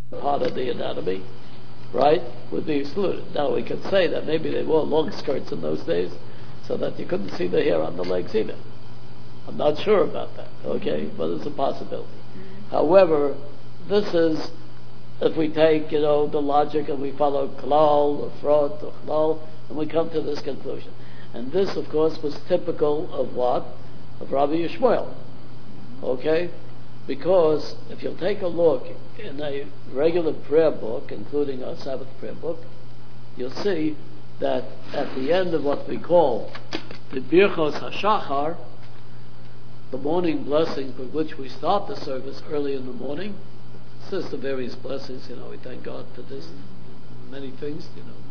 part of the anatomy, right, would be excluded. Now we could say that maybe they wore long skirts in those days so that you couldn't see the hair on the legs either. I'm not sure about that, okay, but it's a possibility. However, this is, if we take, the logic and we follow klal, or frot, or chlal, and we come to this conclusion. And this, of course, was typical of what? Of Rabbi Yishmael, okay? Because if you'll take a look in a regular prayer book, including our Sabbath prayer book, you'll see that at the end of what we call the Birchos HaShachar, the morning blessing with which we start the service early in the morning, says the various blessings, we thank God for this, many things,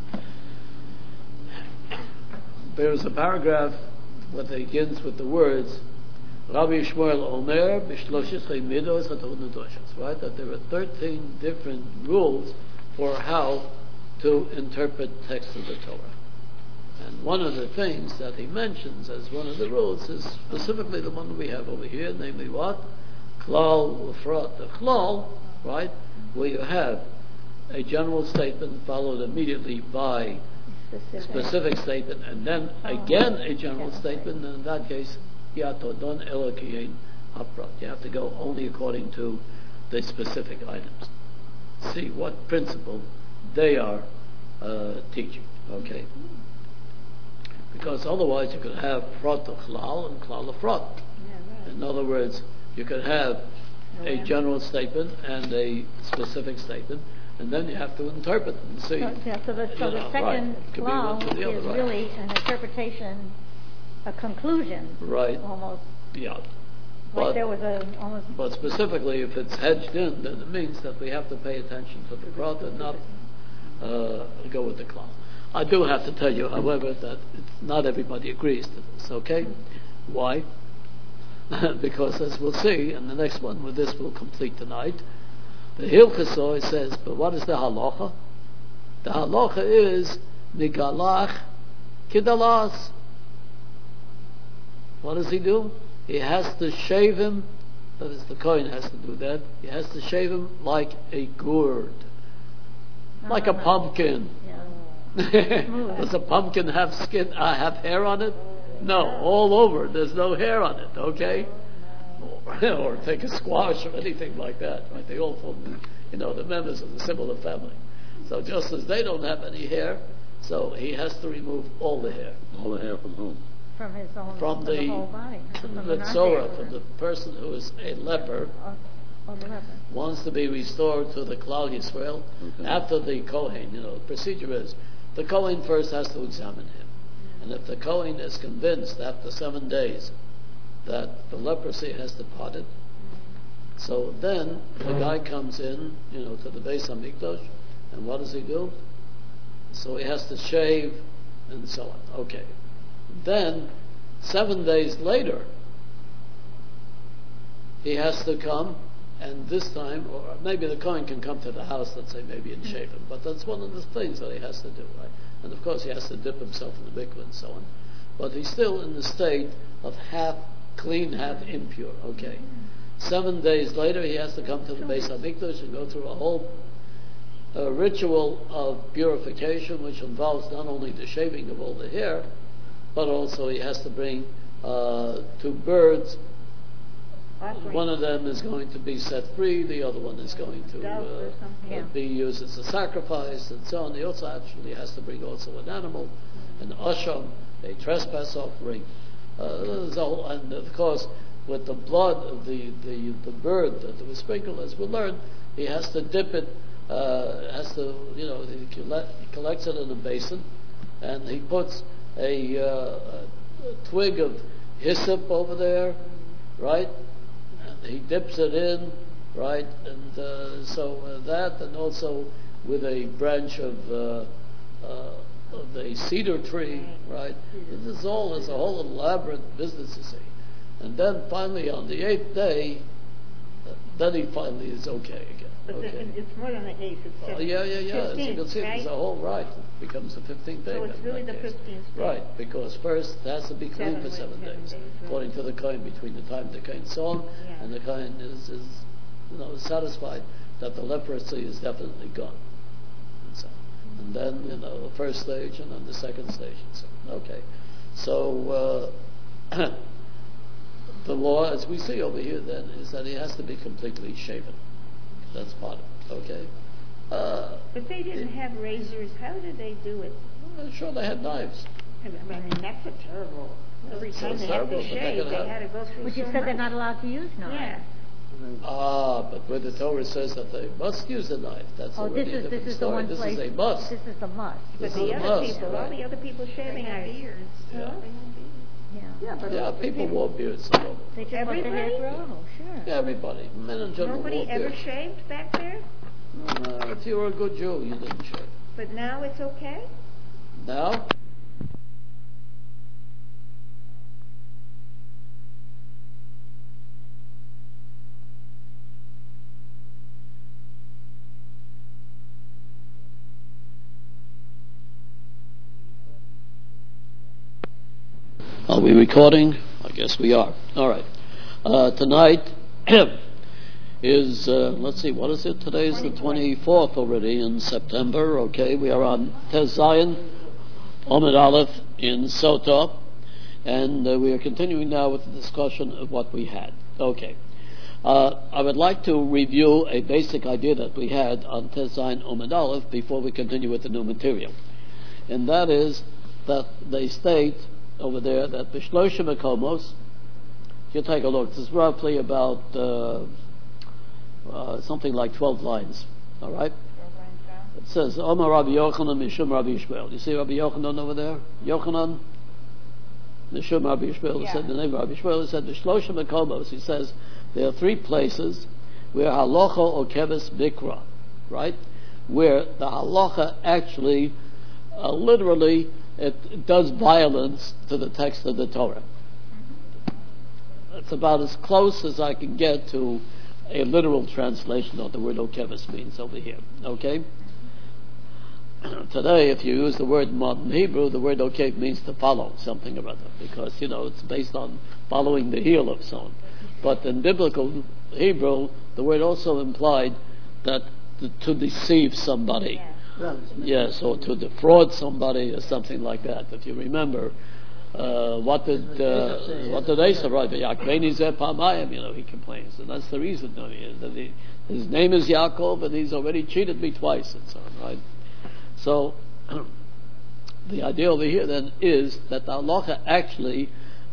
There is a paragraph that begins with the words, Rabbi Yishmael Omer, B'shloshisrei midos ha'tonadoshas, right? That there are 13 different rules for how to interpret text of the Torah. And one of the things that he mentions as one of the rules is specifically the one we have over here, namely what? Klal Ufrat. The Klal, right, where you have a general statement followed immediately by specific statement, and then again a general statement, and in that case, Yatodon Elokiyin Haprat. You have to go only according to the specific items. See what principle they are teaching, okay? Because otherwise you could have Prat Klal and Klal Frot. In other words, you could have a general statement and a specific statement, and then you have to interpret them and see. So the second klal is really an interpretation, a conclusion. Right. Almost. Yeah. Like there was But specifically, if it's hedged in, then it means that we have to pay attention to the Prat and not go with the klal. I do have to tell you, however, that not everybody agrees to this, okay? Why? Because as we'll see in the next one, with this we'll complete tonight, the Hilchasoi says, but what is the halacha? The halacha is Migalach Kidalas. What does he do? He has to shave him, that is, the Kohen has to do that, he has to shave him like a gourd, like a pumpkin. Does a pumpkin have skin? Have hair on it? No, all over. There's no hair on it. Okay, or take a squash or anything like that. Right? They all form, the members of the similar family. So just as they don't have any hair, so he has to remove all the hair. All the hair from whom? From his own. From the whole body. From the Tzorah, from the person who is a leper. Wants to be restored to the Klal Yisrael after the Kohen. The procedure is the Kohen first has to examine him, and if the Kohen is convinced after 7 days that the leprosy has departed, so then the guy comes in, to the Beis Hamikdash, and what does he do? So he has to shave and so on. Okay, then 7 days later he has to come. And this time, or maybe the Kohen can come to the house, let's say, maybe and shave him. But that's one of the things that he has to do, right? And of course he has to dip himself in the mikveh and so on. But he's still in the state of half clean, half impure, okay? 7 days later he has to come to the Beis HaMikdash and go through a whole ritual of purification, which involves not only the shaving of all the hair, but also he has to bring 2 birds. One of them is going to be set free, the other one is going to be used as a sacrifice, and so on. He also actually has to bring also an animal, an asham, a trespass offering. And of course, with the blood of the bird that was sprinkled, as we learned, he has to dip it, he collects it in a basin, and he puts a twig of hyssop over there, right? He dips it in, right, and that, and also with a branch of the cedar tree, right. This is all is a whole elaborate business, you see. And then finally, on the 8th day, then he finally is okay again. But it's more than the 8th. It's yeah. 15th, As you can see, right? there's a whole right. It becomes the 15th day. So it's really the 15th day. Right, because first it has to be clean for 7 days, according to the Kohen, between the time the Kohen saw him and the Kohen is satisfied that the leprosy is definitely gone. And then, the first stage and then the second stage. Okay. So, the law, as we see over here then, is that he has to be completely shaven. That's part of it. Okay. But they didn't have razors. How did they do it? Well, sure, they had knives. I mean, that's a terrible. Every time they had to shave, they had to go through. But you said they're not allowed to use knives. Yeah. But where the Torah says that they must use a knife, that's already a different this is story. the one This place. is a must. This is the must. But This the is a other must, people, right? all the other people shaving They had are beards. Yeah. Yeah. People wore beards. So They just let the hair Everybody? grow. Sure. yeah, everybody, men in general, Nobody wore ever beards. shaved back there. If you were a good Jew, you didn't shave. But now it's okay. Now, are we recording? I guess we are. All right. Tonight is, let's see, what is it? Today is the 24th already in September. Okay, we are on Tez Zion, Omid Aleph in Sotah, and we are continuing now with the discussion of what we had. Okay. I would like to review a basic idea that we had on Tez Zion, Omid Aleph before we continue with the new material. And that is that they state over there that the B'Shloshim Makomos, if you take a look, this is roughly about something like 12 lines. All right? It says, Omar Rabbi Yochanan Mishum Rabbi Yishmael. You see Rabbi Yochanan over there? Yochanan Mishum Rabbi Yishmael. He said the name of Rabbi Yishmael. He said, B'Shloshim Makomos. He says, there are three places where halacha or keves mikra, right? Where the halacha actually, literally, it does violence to the text of the Torah. It's about as close as I can get to a literal translation of the word okevis means over here. Okay? Today, if you use the word modern Hebrew, the word okev means to follow something or other, because, it's based on following the heel of someone. But in biblical Hebrew, the word also implied that to deceive somebody. Yes, or to defraud somebody or something like that. If you remember, what did Esau write? He complains, and that's the reason. That his name is Yaakov, and he's already cheated me twice, and so on, right? So, the idea over here then is that the halacha actually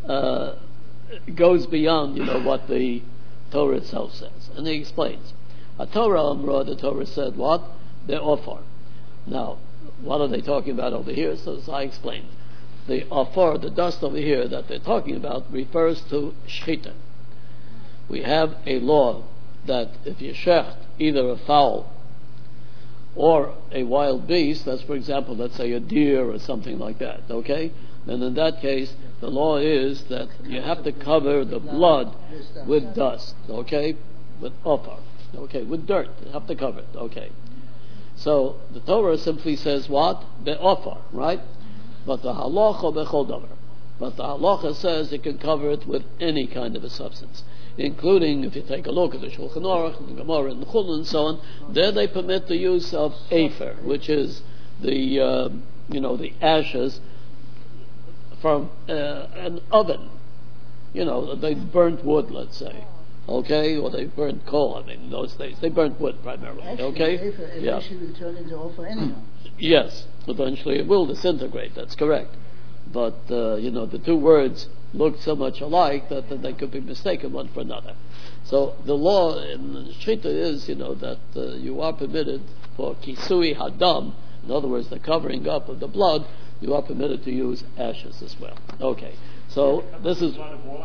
goes beyond, what the Torah itself says, and he explains. The Torah said what? The offer. Now, what are they talking about over here? So as I explained, the afar, the dust over here that they're talking about, refers to shechita. We have a law that if you shecht either a fowl or a wild beast, that's, for example, let's say a deer or something like that, okay? Then in that case, the law is that you have to cover the blood with dust, okay? With afar, okay? With dirt, you have to cover it, okay? So the Torah simply says what? Be'ofar, right? But the halacha bechol davar. But the halacha says you can cover it with any kind of a substance, including, if you take a look at the Shulchan Aruch, the Gemara, and the Chulun, and so on. There they permit the use of afer, which is the the ashes from an oven. They burnt wood, let's say. Okay, or they burnt coal. I mean, in those days they burnt wood primarily. Okay, eventually will turn into offer anyhow. Yes, eventually it will disintegrate. That's correct. But the two words look so much alike that they could be mistaken one for another. So the law in Shechita is, that you are permitted for kisui hadam, in other words, the covering up of the blood. You are permitted to use ashes as well. Okay, so this is.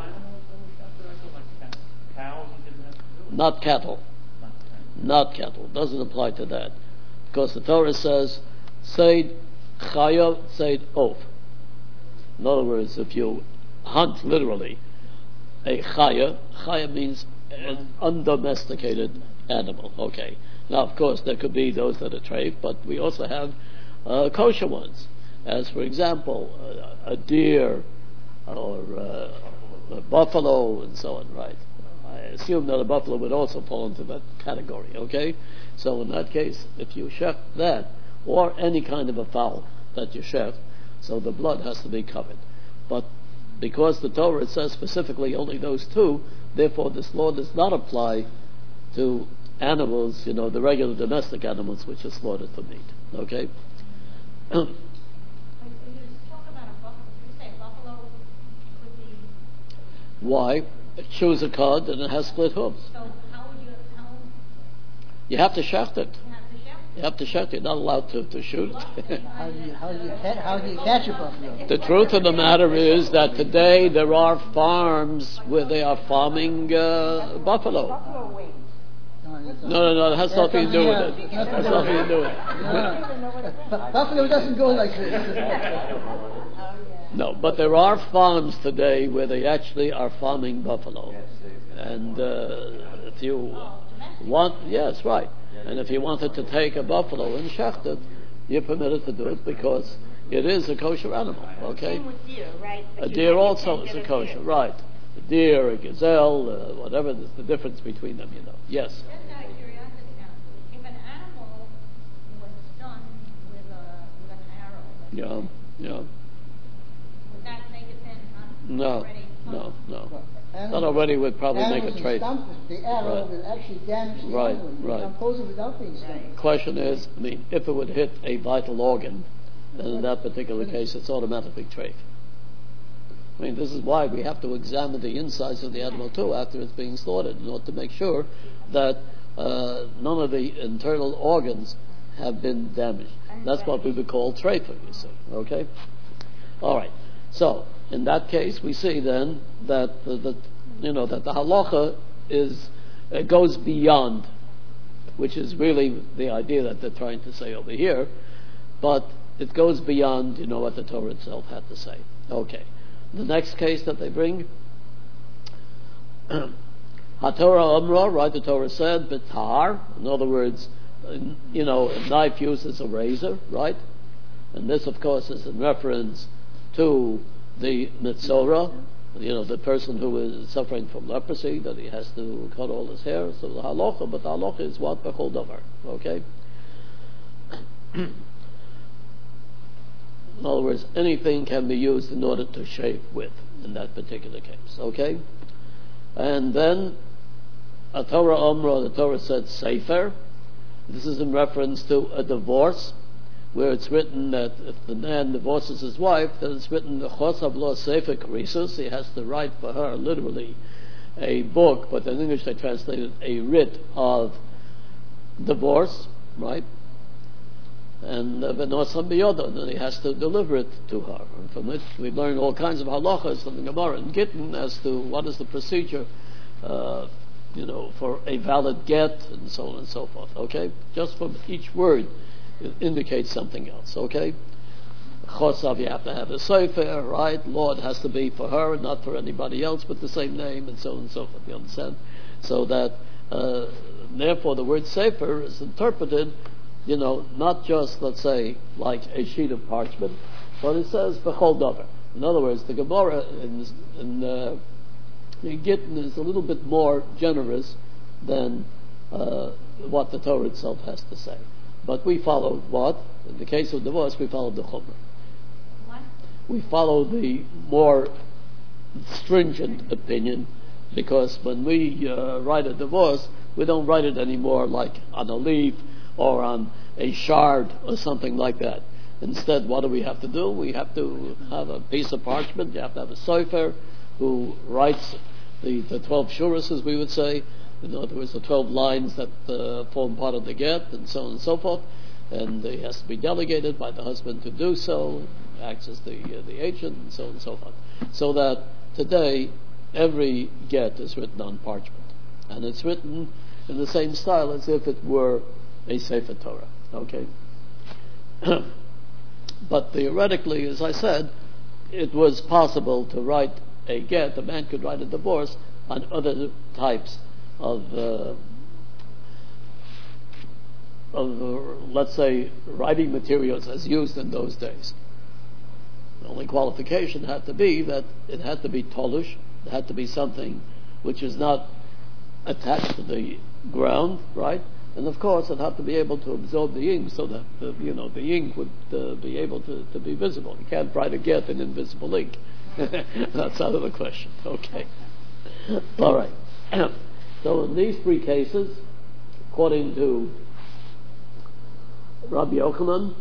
Not cattle. Not cattle. Doesn't apply to that. Because the Torah says, Seid chaya, seid oaf. In other words, if you hunt literally a chaya means an undomesticated animal. Okay. Now, of course, there could be those that are treif, but we also have kosher ones. As, for example, a deer or a buffalo and so on, right? assume that a buffalo would also fall into that category, okay? So in that case, if you shecht that, or any kind of a fowl that you shecht, so the blood has to be covered. But because the Torah says specifically only those two, therefore this law does not apply to animals, the regular domestic animals which are slaughtered for meat. Okay? Why? It chews a cud and it has split hooves. So how would you? You have to shecht it. You have to shecht it. You're not allowed to shoot it. How do you catch a buffalo? The truth of the matter is that today there are farms where they are farming buffalo. Buffalo wings. No, it has nothing to do with it. It has nothing to do with it. Buffalo doesn't go like this. No, but there are farms today where they actually are farming buffalo. And if you want, yes, right. And if you wanted to take a buffalo and shecht it, you're permitted to do it because it is a kosher animal, okay? Same with deer, right? A deer also is a kosher, right. A deer, a gazelle, whatever, there's the difference between them, Yes? Just out of curiosity now, if an animal was stunned with an arrow, Yeah. would that make it then No. already? That already would probably make a trade. The arrow will actually damage the animal. You can't pose it without being stunned. Question is, if it would hit a vital organ, then in that particular case it's automatically treif. This is why we have to examine the insides of the animal too after it's being slaughtered in order to make sure that none of the internal organs have been damaged. That's what we would call treifa, you see. Okay? All right. So, in that case, we see then that that the halacha goes beyond, which is really the idea that they're trying to say over here, but it goes beyond, what the Torah itself had to say. Okay. The next case that they bring, HaTorah Amra, right? The Torah said, B'tar. In other words, a knife used as a razor, right? And this, of course, is in reference to the Mitzorah, the person who is suffering from leprosy, that he has to cut all his hair. So the halacha, but the halacha is what? B'chol davar. Okay? In other words, anything can be used in order to shave with, in that particular case. Okay? And then, a Torah Amra, the Torah said Sefer. This is in reference to a divorce, where it's written that if the man divorces his wife, then it's written, Chosav lo Sefer Krisus, he has to write for her, literally, a book, but in English they translated a writ of divorce, right? And then he has to deliver it to her. And from it we learn all kinds of halachas from the Gemara and Gittin as to what is the procedure, for a valid get and so on and so forth. Okay, just from each word it indicates something else. Okay, Chosav, you have to have a sefer, right? Lord has to be for her, not for anybody else with the same name, and so on and so forth. You understand? So that therefore the word sefer is interpreted, not just, let's say, like a sheet of parchment, but it says b'chol davar. In other words, the Gemara in Gittin is a little bit more generous than what the Torah itself has to say. But we follow what? In the case of divorce, we follow the Chumrah. What? We follow the more stringent opinion, because when we write a divorce, we don't write it anymore like on a leaf or on a shard or something like that. Instead, what do we have to do? We have to have a piece of parchment. You have to have a sofer who writes the 12 shuras, as we would say. In other words, the 12 lines that form part of the get, and so on and so forth. And it has to be delegated by the husband to do so, acts as the agent, and so on and so forth. So that today, every get is written on parchment. And it's written in the same style as if it were a Sefer Torah. Okay? But theoretically, as I said, it was possible to write a get, a man could write a divorce on other types of let's say, writing materials as used in those days. The only qualification had to be that it had to be tolush, it had to be something which is not attached to the ground, right? And of course, it had to be able to absorb the ink so that the ink would be able to be visible. You can't try to get an invisible ink. That's out of the question. Okay. All right. So in these three cases, according to Rabbi Yochanan,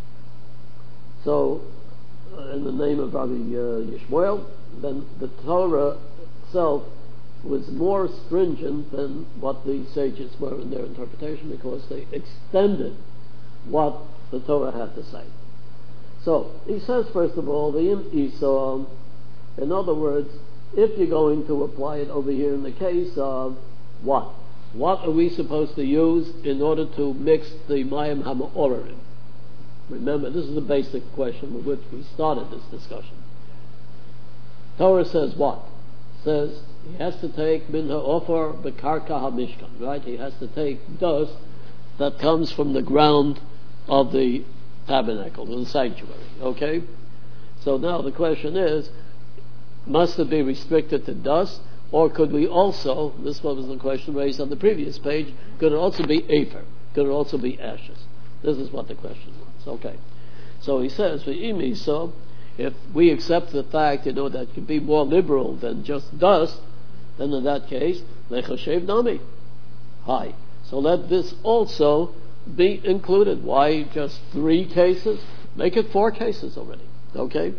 so in the name of Rabbi Yishmael, then the Torah itself was more stringent than what the sages were in their interpretation, because they extended what the Torah had to say. So he says, first of all, the Im Esau, in other words, if you're going to apply it over here in the case of what? What are we supposed to use in order to mix the Mayim HaMa'orerim? Remember, this is the basic question with which we started this discussion. Torah says what? Says he has to take min ha'ofer bekarka ha'mishkan, right? He has to take dust that comes from the ground of the tabernacle, the sanctuary, okay? So now the question is, must it be restricted to dust, or could we also, this one was the question raised on the previous page, could it also be afer? Could it also be ashes? This is what the question was, okay? So he says, for imi, so if we accept the fact, that it can be more liberal than just dust, then in that case, lechashev nami. Hi. So let this also be included. Why just 3 cases? Make it 4 cases already. Okay?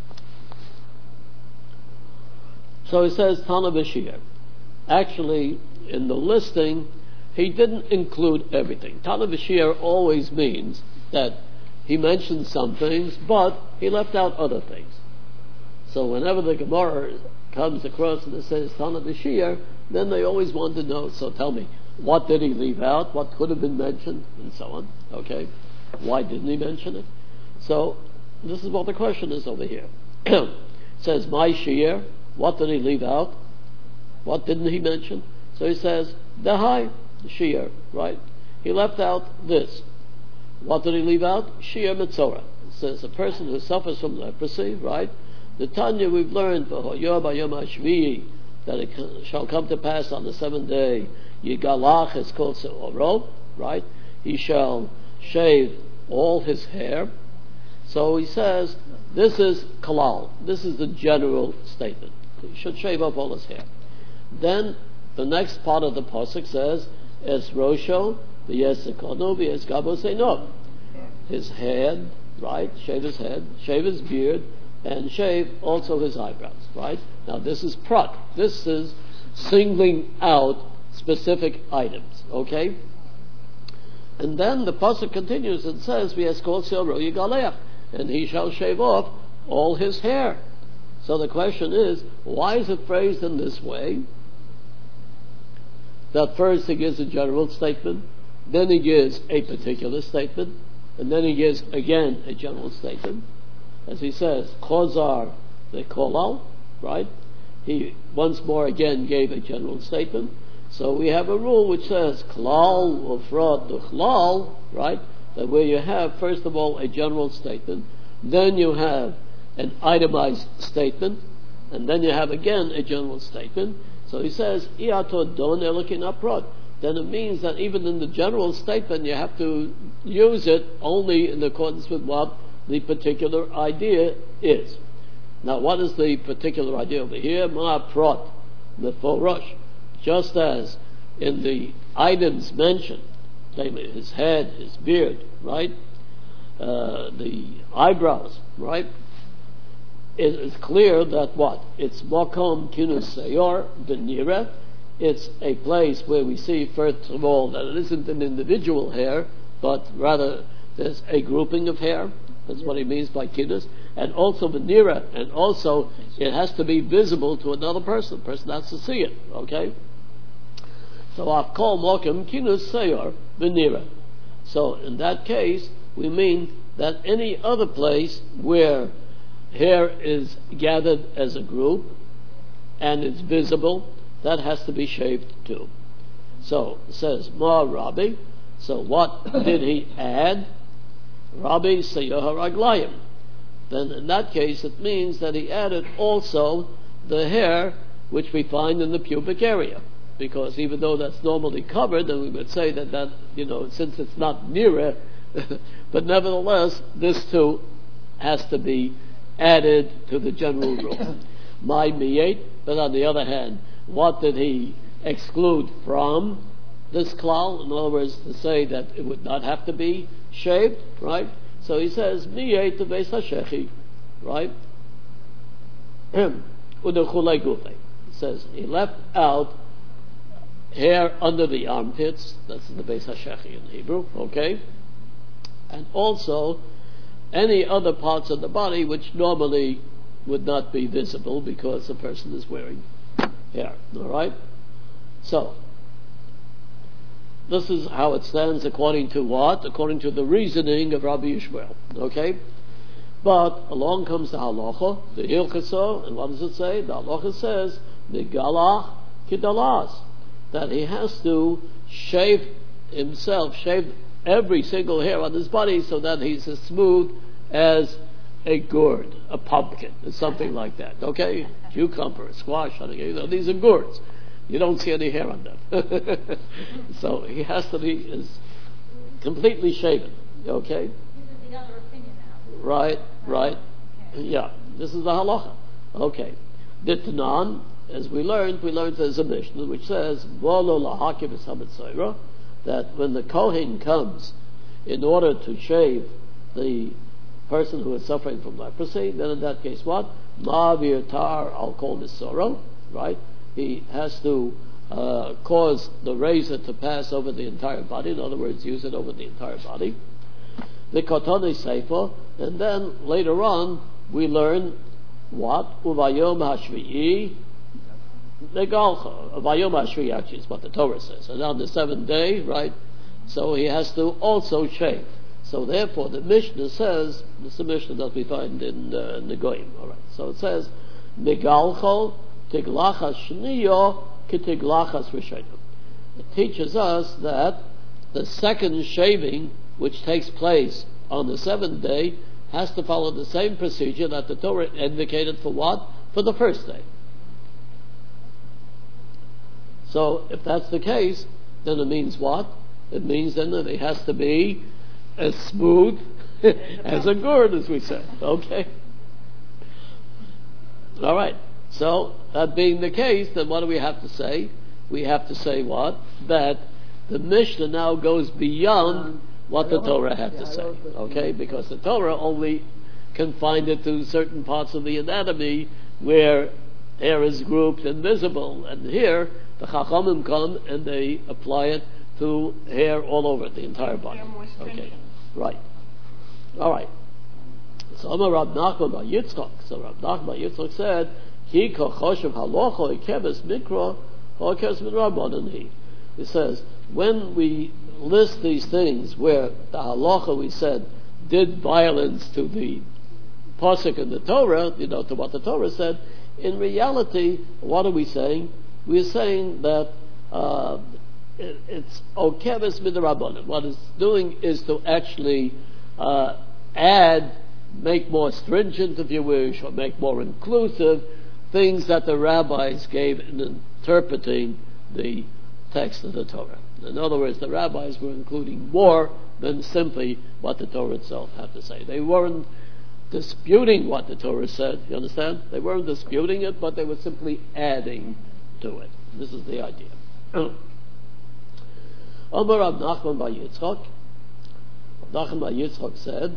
So he says Tana B'Shir. Actually, in the listing, he didn't include everything. Tana B'Shir always means that he mentioned some things, but he left out other things. So whenever the Gemara comes across and it says Tana B'Shir, then they always want to know, so tell me, what did he leave out? What could have been mentioned? And so on. Okay? Why didn't he mention it? So, this is what the question is over here. It says, my Shir, what did he leave out? What didn't he mention? So he says, the high Shir, right? He left out this. What did he leave out? Shir Metzorah. It says, a person who suffers from leprosy, right? The Tanya we've learned, that it shall come to pass on the 7th day, Yigalach is called Se'oro, right? He shall shave all his hair. So he says, this is kalal. This is the general statement. He should shave off all his hair. Then the next part of the pasuk says, Es Rosho, v'yesekono, v'yesgabo seino. His head, right? Shave his head, shave his beard, and shave also his eyebrows, right? Now this is prat. This is singling out specific items, okay? And then the pasuk continues and says, "V'yeskol se'oro yigalech," and he shall shave off all his hair. So the question is, why is it phrased in this way? That first he gives a general statement, then he gives a particular statement, and then he gives again a general statement. As he says, Chozar the kolal, right? He once more again gave a general statement. So we have a rule which says klal ufrad duchlal, right? That where you have first of all a general statement, then you have an itemized statement, and then you have again a general statement. So he says iato don elokin aprod. Then it means that even in the general statement you have to use it only in accordance with what the particular idea is. Now, what is the particular idea over here? Ma'aprot, meforosh. Just as in the items mentioned, namely his head, his beard, right? The eyebrows, right? It is clear that what? It's makom kinus seyor benira. It's a place where we see, first of all, that it isn't an individual hair, but rather there's a grouping of hair. That's what he means by kinus. And also benira, and also it has to be visible to another person. The person has to see it, okay? So I've called makom kinus seyor benira. So in that case, we mean that any other place where hair is gathered as a group and it's visible, that has to be shaved too. So it says Ma Rabbi. So what did he add? Rabbi Seyohar Aglayim. Then in that case it means that he added also the hair which we find in the pubic area. because even though that's normally covered, then we would say that since it's not nearer, but nevertheless, this too has to be added to the general rule. My miyet, but on the other hand, what did he exclude from this klal? In other words, to say that it would not have to be shaved, right? So he says, miyet to beis hashechi, right? He says he left out hair under the armpits. That's in the beis hashechi in Hebrew, okay? And also any other parts of the body which normally would not be visible because the person is wearing hair. All right? So this is how it stands according to what? According to the reasoning of Rabbi Yishmael. Okay? But along comes the halacha, the hilchasa, and what does it say? The halacha says, Nigalach kidalas, that he has to shave himself, shave every single hair on his body so that he's as smooth as a gourd, a pumpkin, or something like that. Okay? Cucumber, a squash, these are gourds. You don't see any hair on them. So he has to be as completely shaven. Okay? This is the other opinion now. Right. Okay. Yeah, this is the halacha. Okay. Ditnan, as we learned there's a Mishnah which says, Volo lahakim es, that when the Kohen comes in order to shave the person who is suffering from leprosy, then in that case what? Ma'avir tar al kol misoro, right? He has to cause the razor to pass over the entire body, in other words, use it over the entire body. The kotone sefer, and then later on we learn what? Uvayom hashvi'i negalcha. Uvayom hashvi'i actually is what the Torah says. And on the seventh day, right? So he has to also shave. So therefore the Mishnah says, this is a Mishnah that we find in the Goyim. All right. So it says, negalcha tiglachas shniyo kitiglachas rishonim. It teaches us that the second shaving, which takes place on the seventh day, has to follow the same procedure that the Torah indicated for what? For the first day. So if that's the case, then it means what? It means then that it has to be as smooth as a gourd, as we said. Okay? All right. So, that being the case, then what do we have to say? We have to say what? That the Mishnah now goes beyond what the Torah had to say. Okay? Because the Torah only confined it to certain parts of the anatomy where hair is grouped and visible. And here, the Chachamim come and they apply it to hair all over the entire body. Okay? Right. All right. So, Amar Rab Nachman bar Yitzchak. So, Rab Nachman bar Yitzchak said, He kochoshev halacha ikeves mikra or ikeves midrabanan he. It says, when we list these things where the halacha, we said, did violence to the pasuk in the Torah, to what the Torah said, in reality, what are we saying? We're saying that it's okeves midrabanan. What it's doing is to actually make more stringent, if you wish, or make more inclusive things that the rabbis gave in interpreting the text of the Torah. In other words, the rabbis were including more than simply what the Torah itself had to say. They weren't disputing what the Torah said, you understand? They weren't disputing it, but they were simply adding to it. This is the idea. Amar Rab Nachman bar Yitzchak. Nachman bar Yitzchak said,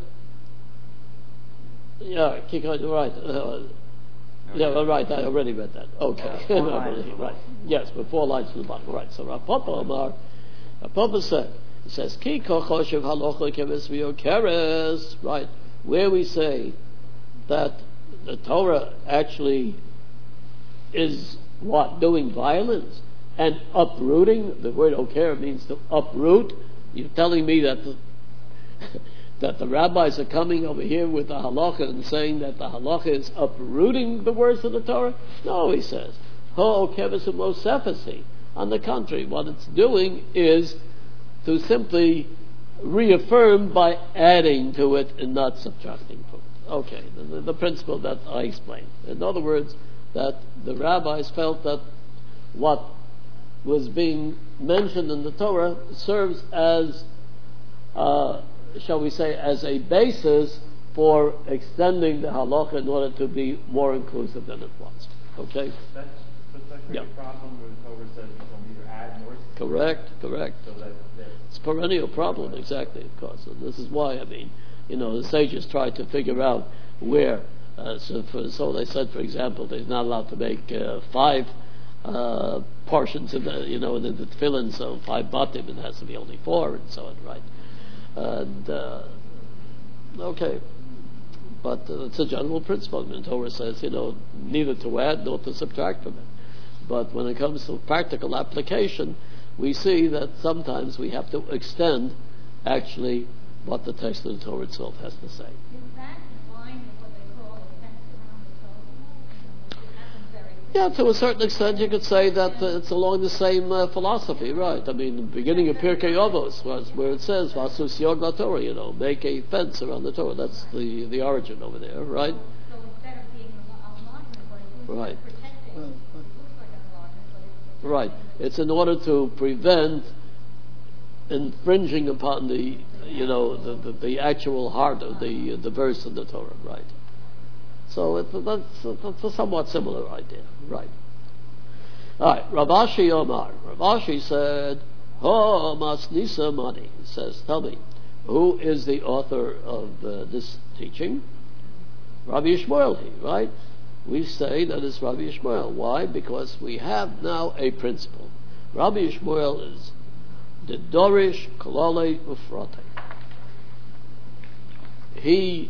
right, I already read that. Okay. Right. Yes, but 4 lines to the bottom. Right. So Rav Papa said, he says, Ki kochoshev halacha keves v'yokeres, right, where we say that the Torah actually is what? Doing violence and uprooting. The word oker means to uproot. You're telling me that that the rabbis are coming over here with the halacha and saying that the halacha is uprooting the words of the Torah? No, he says. On the contrary, what it's doing is to simply reaffirm by adding to it and not subtracting from it. Okay, the principle that I explained. In other words, that the rabbis felt that what was being mentioned in the Torah serves as, shall we say, as a basis for extending the halacha in order to be more inclusive than it was. Okay? That's a problem where the Torah says you can neither add nor subtract. Correct. So it's a perennial problem, exactly, of course. And this is why, the sages tried to figure out where. So they said, for example, they're not allowed to make 5 portions in the, in the tefillin, so 5 batim, it has to be only 4, and so on, right? And okay, but it's a general principle. The Torah says, neither to add nor to subtract from it. But when it comes to practical application, we see that sometimes we have to extend actually what the text of the Torah itself has to say. Is that in line with what they call a fence around the Torah? It happens very quickly. Yeah, to a certain extent you could say that it's along the same philosophy, right? The beginning of Pirkei Avos was where it says, Vasus Yog LaTorah, make a fence around the Torah. That's the origin over there, right? So instead of being an allotment, but it's Right. protecting, it looks like an allotment, but it's protecting. Right. It's in order to prevent infringing upon the actual heart of the verse in the Torah, right? So that's a somewhat similar idea, right? All right. Rav Ashi Omar. Rav Ashi said, "Oh, Masnisa Mani." He says, "Tell me, who is the author of this teaching?" Rabbi Yishmael, right? We say that it's Rabbi Yishmael. Why? Because we have now a principle. Rabbi Yishmael is the Dorish Kolale Ufrate. He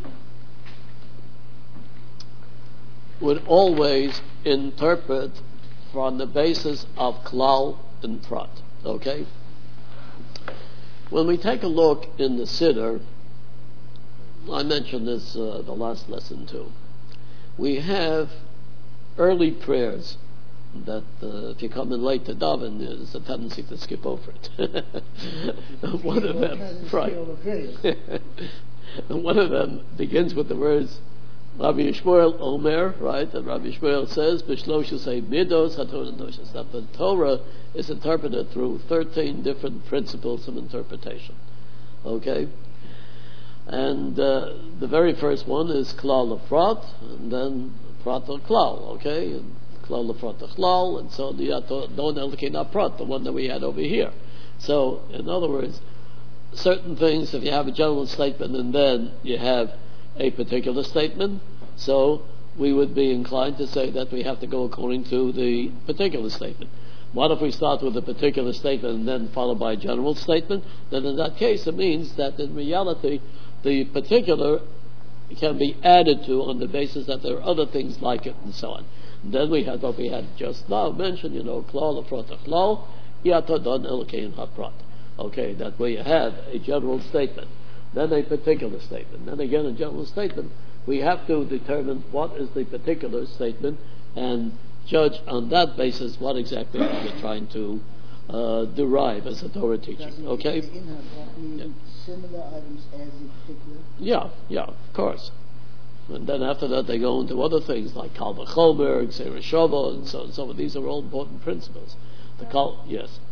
would always interpret from the basis of Klal and Prat. Okay? When we take a look in the Siddur, I mentioned this the last lesson too. We have early prayers that if you come in late to daven, there's a tendency to skip over it. One of them, right? And one of them begins with the words Rabbi Yishmael Omer, right? And Rabbi Yishmael says, "B'shlosh say midos haTorah noshas." That the Torah is interpreted through 13 different principles of interpretation. Okay. And the very first one is Klal Lefrat, and then Prat al Klal, okay? And Klal Lefrat al Klal, and so the Don Elkein Prat, the one that we had over here. So, in other words, certain things, if you have a general statement and then you have a particular statement, so we would be inclined to say that we have to go according to the particular statement. What if we start with a particular statement and then followed by a general statement? Then in that case it means that in reality the particular can be added to on the basis that there are other things like it and so on. And then we had what we had just now mentioned, Klal Lefrat Klal, Yata Don Elkein HaPrat. Okay, that we have a general statement, then a particular statement, then again a general statement. We have to determine what is the particular statement and judge on that basis what exactly we're trying to derive as a Torah teaching. Okay? Similar items as the particular. Yeah, of course. And then after that they go into other things like Kal V'chomer, Gzeira Shava, and so on. So these are all important principles. The general,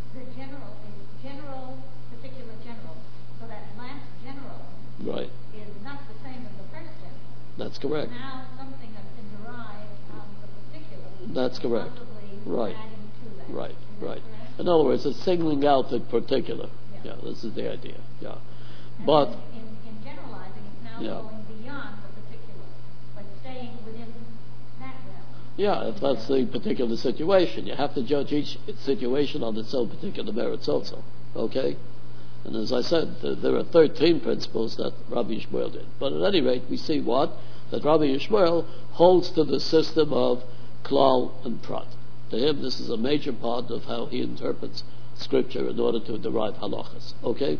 particular general. So that last general right. is not the same as the first general. That's correct. Now something that's been derived from the particular. That's correct. Right. Adding to that. Right. Correct? In other words, it's singling out the particular. Yeah, this is the idea. Yeah. But in generalizing, it's now going beyond the particular, but staying within that realm. Yeah, if that's the particular situation, you have to judge each situation on its own particular merits also. Okay? And as I said, there are 13 principles that Rabbi Yishmael did. But at any rate, we see that Rabbi Yishmael holds to the system of Klal and Prat. To him, this is a major part of how he interprets Scripture in order to derive halachas. Okay?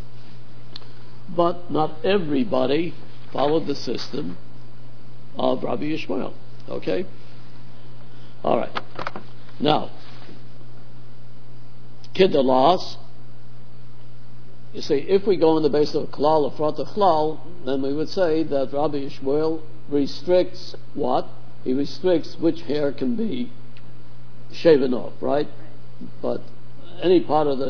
But not everybody followed the system of Rabbi Yishmael. Okay? All right. Now, Kiddalas, you see, if we go on the basis of Klal Lefrat Klal, then we would say that Rabbi Yishmael restricts what? He restricts which hair can be shaven off, right? but any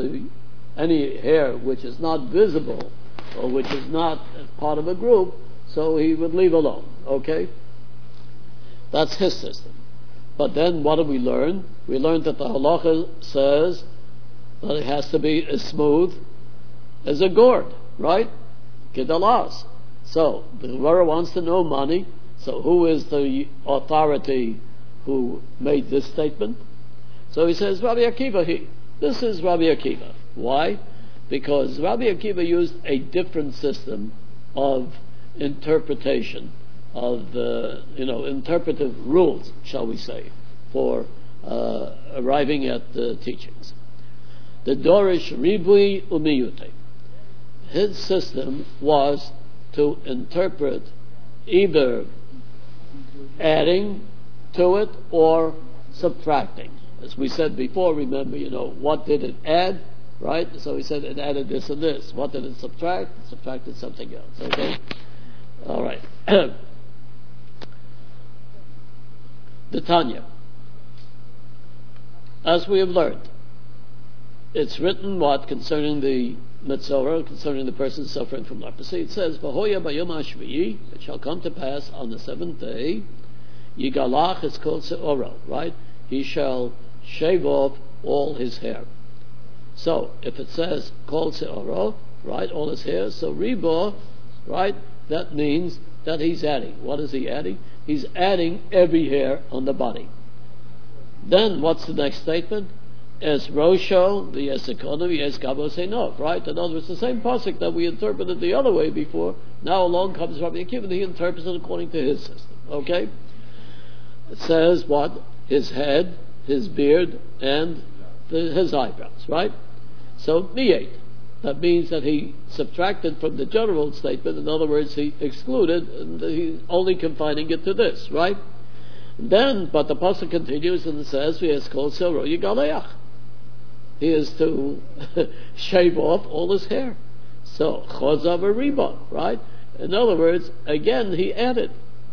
hair which is not visible or which is not part of a group, so he would leave alone. Okay? That's his system. But then what do we learn? We learned that the halacha says that it has to be as smooth as a gourd, right? Gedalas. So the Gemara wants to know money. So who is the authority who made this statement? So he says, Rabbi Akiva. This is Rabbi Akiva. Why? Because Rabbi Akiva used a different system of interpretation, of interpretive rules, shall we say, for arriving at the teachings. The Dorish Ribui Umiyute. His system was to interpret either adding to it or subtracting. As we said before, remember, what did it add, right? So he said it added this and this. What did it subtract? It subtracted something else, okay? All right. The Tanya. As we have learned, it's written what concerning the Metzorah, concerning the person suffering from leprosy. It says, V'hoya bayom hashviyi, it shall come to pass on the seventh day, Yigalach is called Se'oro, right? He shall shave off all his hair. So, if it says Kol Se'oro, right, all his hair, so Ribo, right, that means that he's adding. What is he adding? He's adding every hair on the body. Then, what's the next statement? Es Rosho, the Yesekonu, Yes Gabo Seinov, right? In other words, the same pasuk that we interpreted the other way before, now along comes Rabbi Akiva, and he interprets it according to his system, okay? It says what? His head, his beard, and his eyebrows, right? So, Miyate. That means that he subtracted from the general statement. In other words, he excluded, and he's only confining it to this, right? Then, but the pasuk continues and it says, he is called Sero Yigaleach. He is to shave off all his hair. So, Chozav Riba, right? In other words, again, he added.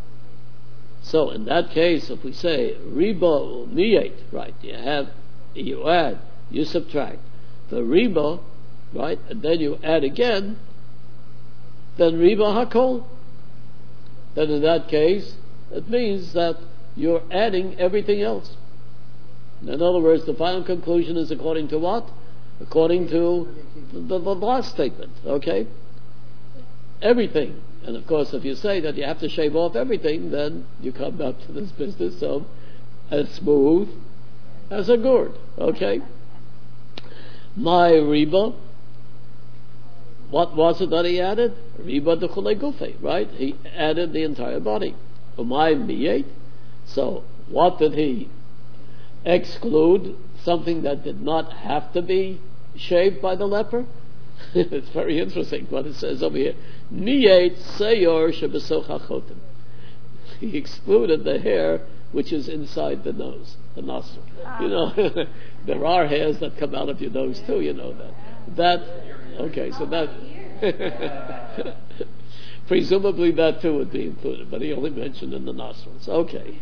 So, in that case, if we say Riba Miyate, right? You add, you subtract. The Riba, right? And then you add again, then Riba Hakol. Then in that case, it means that you're adding everything else. In other words, the final conclusion is according to what? According to the last statement, okay? Everything. And of course, if you say that you have to shave off everything, then you come up to this business of as smooth as a gourd, okay? My Riba, what was it that he added? Riba de Chulei Gufe, right? He added the entire body. Umay Miyate. So, what did he exclude? Something that did not have to be shaved by the leper? It's very interesting what it says over here. Miyate Seyor Shebesoch HaChotim. He excluded the hair which is inside the nose, the nostril. There are hairs that come out of your nose too, okay, so that presumably that too would be included, but he only mentioned in the nostrils. Okay.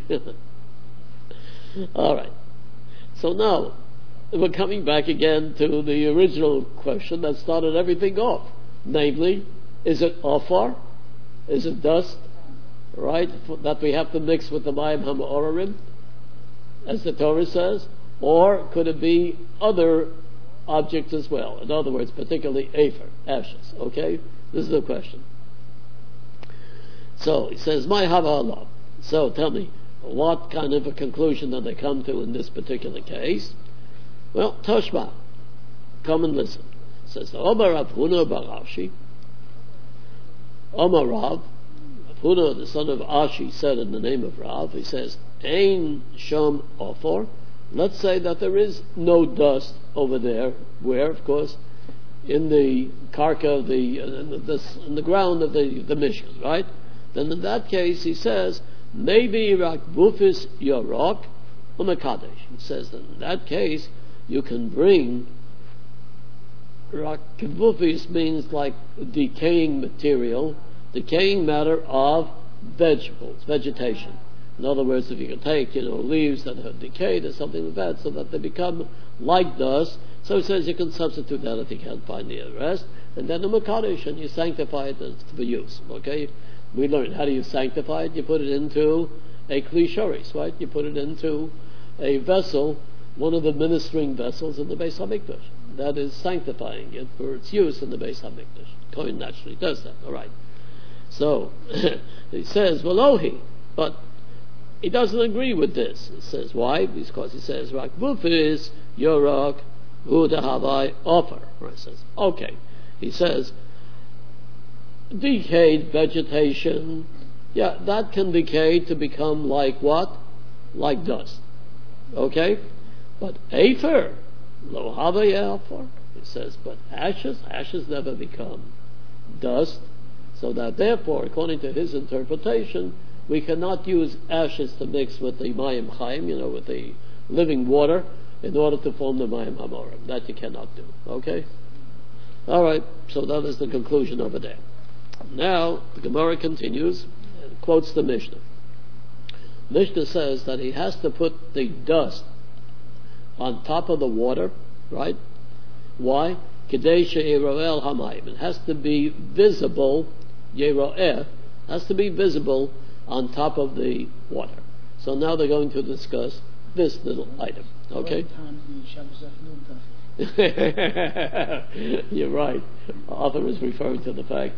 All right. So now we're coming back again to the original question that started everything off. Namely, is it afar? Is it dust? Right? That we have to mix with the Mayim HaMa'orarim, as the Torah says? Or could it be other objects as well? In other words, particularly afer, ashes. Okay? This is the question. So, he says, My Hava. So, tell me, what kind of a conclusion did they come to in this particular case? Well, Toshma, come and listen. It says, Omar Rav Huna bar Ashi. Omar Rav Huna, the son of Ashi, said in the name of Rav, he says, Ein Shom Ofor. Let's say that there is no dust over there, where, of course, in the karka of in the ground of the Mishkan, right? Then in that case, he says, maybe rak bufis yorok umekadesh. He says that in that case, you can bring rak bufis means like decaying material, decaying matter of vegetables, vegetation. In other words, if you can take, leaves that have decayed or something like that, so that they become like dust, so he says you can substitute that if you can't find the rest, and then the Mekadosh, and you sanctify it for use. Okay? We learned how do you sanctify it? You put it into a Kli Shoris, right? You put it into a vessel, one of the ministering vessels in the Beis HaMikdash. That is sanctifying it for its use in the Beis HaMikdash. Kohen naturally does that. All right. So he says, "Velohi," but he doesn't agree with this. He says, why? Because he says, "Rak bufis yorak hu dehavai offer." He says, okay. He says, decayed vegetation, yeah, that can decay to become like what? Like dust. Okay? But afer, lo havai offer. He says, but ashes never become dust. So that therefore, according to his interpretation, we cannot use ashes to mix with the mayim chaim, with the living water, in order to form the mayim hamorim. That you cannot do. Okay? All right. So that is the conclusion over there. Now the Gemara continues and quotes the Mishnah. Mishnah says that he has to put the dust on top of the water, right? Why? Kedei she'eroel hamayim. It has to be visible. Yeroeh has to be visible on top of the water. So now they're going to discuss this little item. Okay? You're right. Author is referring to the fact,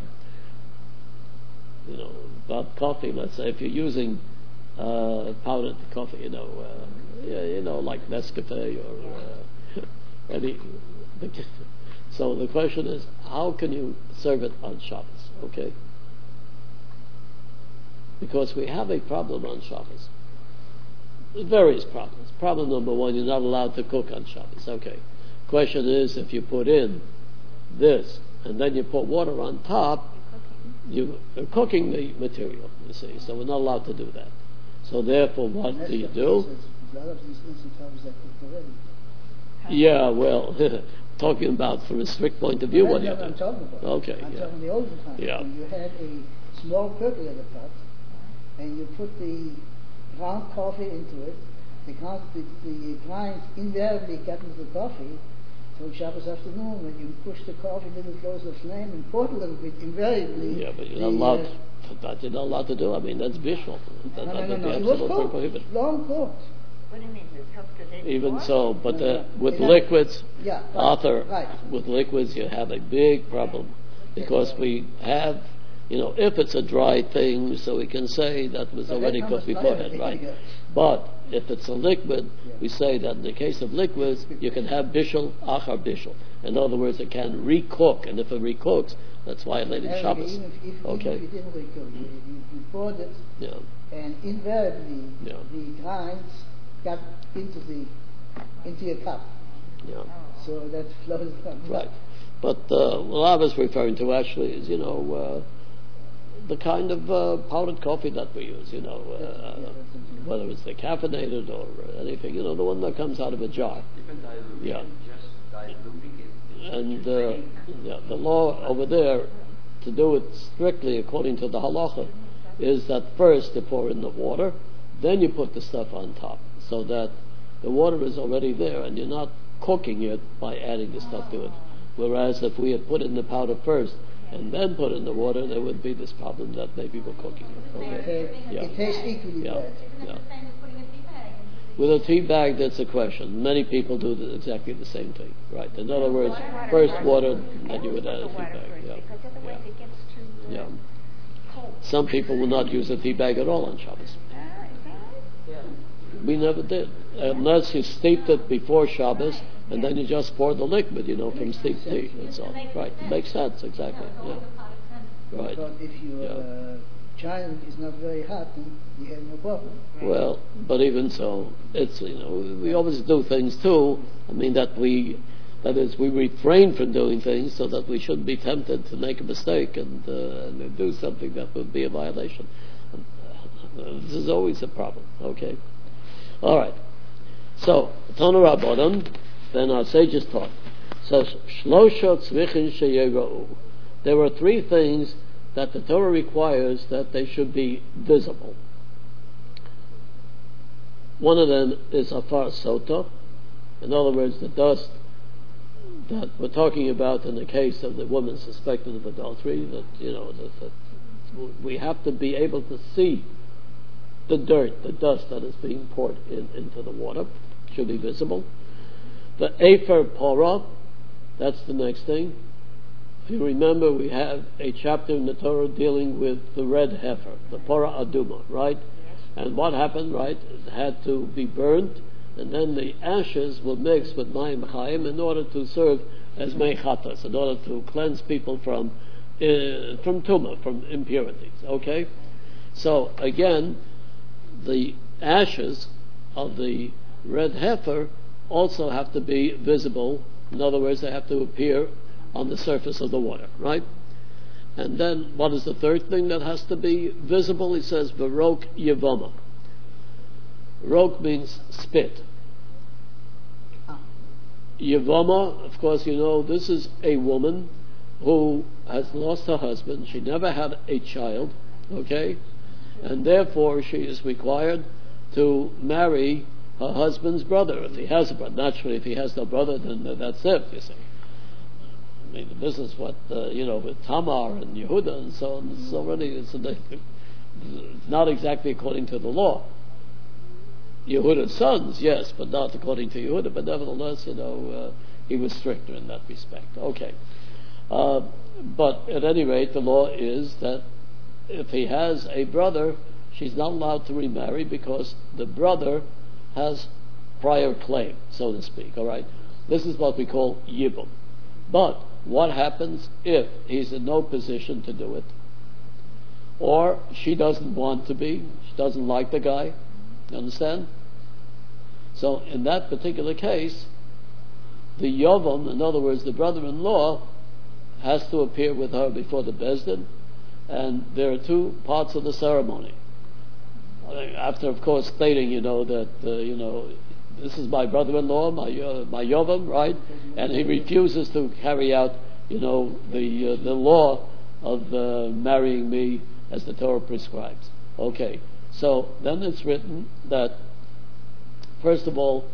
about coffee. Let's say if you're using powdered coffee, like Nescafe or any. So the question is, how can you serve it on Shabbos? Okay? Because we have a problem on Shabbos. Various problems. Problem number one, you're not allowed to cook on Shabbos. Okay. Question is, if you put in this and then you put water on top, you're cooking the material, you see. So we're not allowed to do that. So therefore, what do you do? Yeah, well, talking about from a strict point of view, what do you do? I'm talking about. Okay. I'm yeah. talking the olden times. Yeah. When you had a small percolator pot, and you put the ground coffee into it, the grinds invariably got into the coffee. So Shabbos afternoon, when you push the coffee a little closer to the flame and pour it a little bit, invariably. Yeah, but you're not allowed. That you're not allowed to do. I mean, that's bishul. No. It was cooked, long cooked. What do you mean? Even so, but with liquids, Yeah, right, Arthur, right. with liquids you have a big problem because we have, if it's a dry thing, so we can say that was already cooked beforehand, right? But if it's a liquid, we say that in the case of liquids, you can have bishul, achar bishul. In other words, it can recook, and if it recooks, that's violating Shabbos. Even if you didn't recook, you poured it, Yeah. and invariably the grinds got into your cup. Yeah. So that flows down. Right. But what I was referring to actually is, the kind of powdered coffee that we use, whether it's the caffeinated or anything, the one that comes out of a jar. Even diluting, Yeah. just diluting it. And the law over there, to do it strictly according to the halacha, is that first you pour in the water, then you put the stuff on top, so that the water is already there and you're not cooking it by adding the stuff to it. Whereas if we had put in the powder first and then put in the water, there would be this problem that maybe we're cooking it. Okay? Yeah. It tastes equally bad. Isn't it the same as putting a tea bag in? With a tea bag, that's a question. Many people do exactly the same thing, right? In other words, first water, then you would add a tea bag. Yeah. Because otherwise it gets too Yeah. cold. Some people will not use a tea bag at all on Shabbos. Is that right? We never did. Unless you steeped it before Shabbos, and then you just pour the liquid, from steeped tea. That's all. Right. It makes sense, exactly. Yeah. Right. But if your child is not very hot, then you have no problem. Well, but even so, it's, we always do things too. I mean, that we refrain from doing things so that we shouldn't be tempted to make a mistake and do something that would be a violation. This is always a problem, okay? All right. So, Tana Rabbanan, then our sages taught, says, Shlosha tzvichin sheyera'u. There were three things that the Torah requires that they should be visible. One of them is afar sota. In other words, the dust that we're talking about in the case of the woman suspected of adultery, that we have to be able to see the dirt, the dust that is being poured into the water, should be visible. The Efer Pora, that's the next thing. If you remember, we have a chapter in the Torah dealing with the red heifer, the Pora Aduma, right? And what happened, right? It had to be burnt, and then the ashes were mixed with Mayim Chaim in order to serve as Meichatas, in order to cleanse people from Tumah, from impurities, okay? So, again, the ashes of the red heifer also have to be visible. In other words, they have to appear on the surface of the water, right? And then, what is the third thing that has to be visible? He says, V'rok Yevama. Rok means spit. Yevama, of course, this is a woman who has lost her husband. She never had a child, okay? And therefore, she is required to marry her husband's brother, if he has a brother. Naturally, if he has no brother, then that's it, you see. I mean, this is what, with Tamar and Yehuda and so on, it's already, it's not exactly according to the law. Yehuda's sons, yes, but not according to Yehuda, but nevertheless, he was stricter in that respect. Okay. But at any rate, the law is that if he has a brother, she's not allowed to remarry because the brother has prior claim, so to speak, all right? This is what we call yibum. But what happens if he's in no position to do it? Or she doesn't want to be, she doesn't like the guy, you understand? So in that particular case, the Yovam, in other words, the brother-in-law, has to appear with her before the Beis Din, and there are two parts of the ceremony. After, of course, stating, that, this is my brother-in-law, my Yovam, right? And he refuses to carry out, the law of marrying me as the Torah prescribes. Okay, so then it's written that, first of all,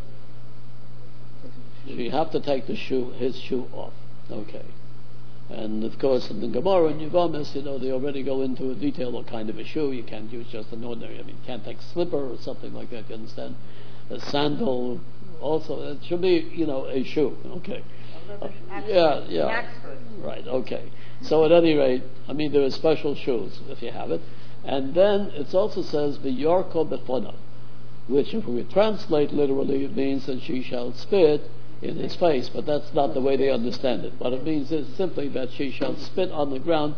you have to take his shoe off. Okay. And of course, in the Gemara and Yevamis, they already go into a detail what kind of a shoe. You can't use just an ordinary. You can't take a slipper or something like that. You understand? A sandal, also, it should be, a shoe. Okay. Yeah. Right. Okay. So at any rate, there are special shoes if you have it, and then it also says v'yorko b'fonav, which if we translate literally, it means that she shall spit in his face, but that's not the way they understand it. What it means is simply that she shall spit on the ground,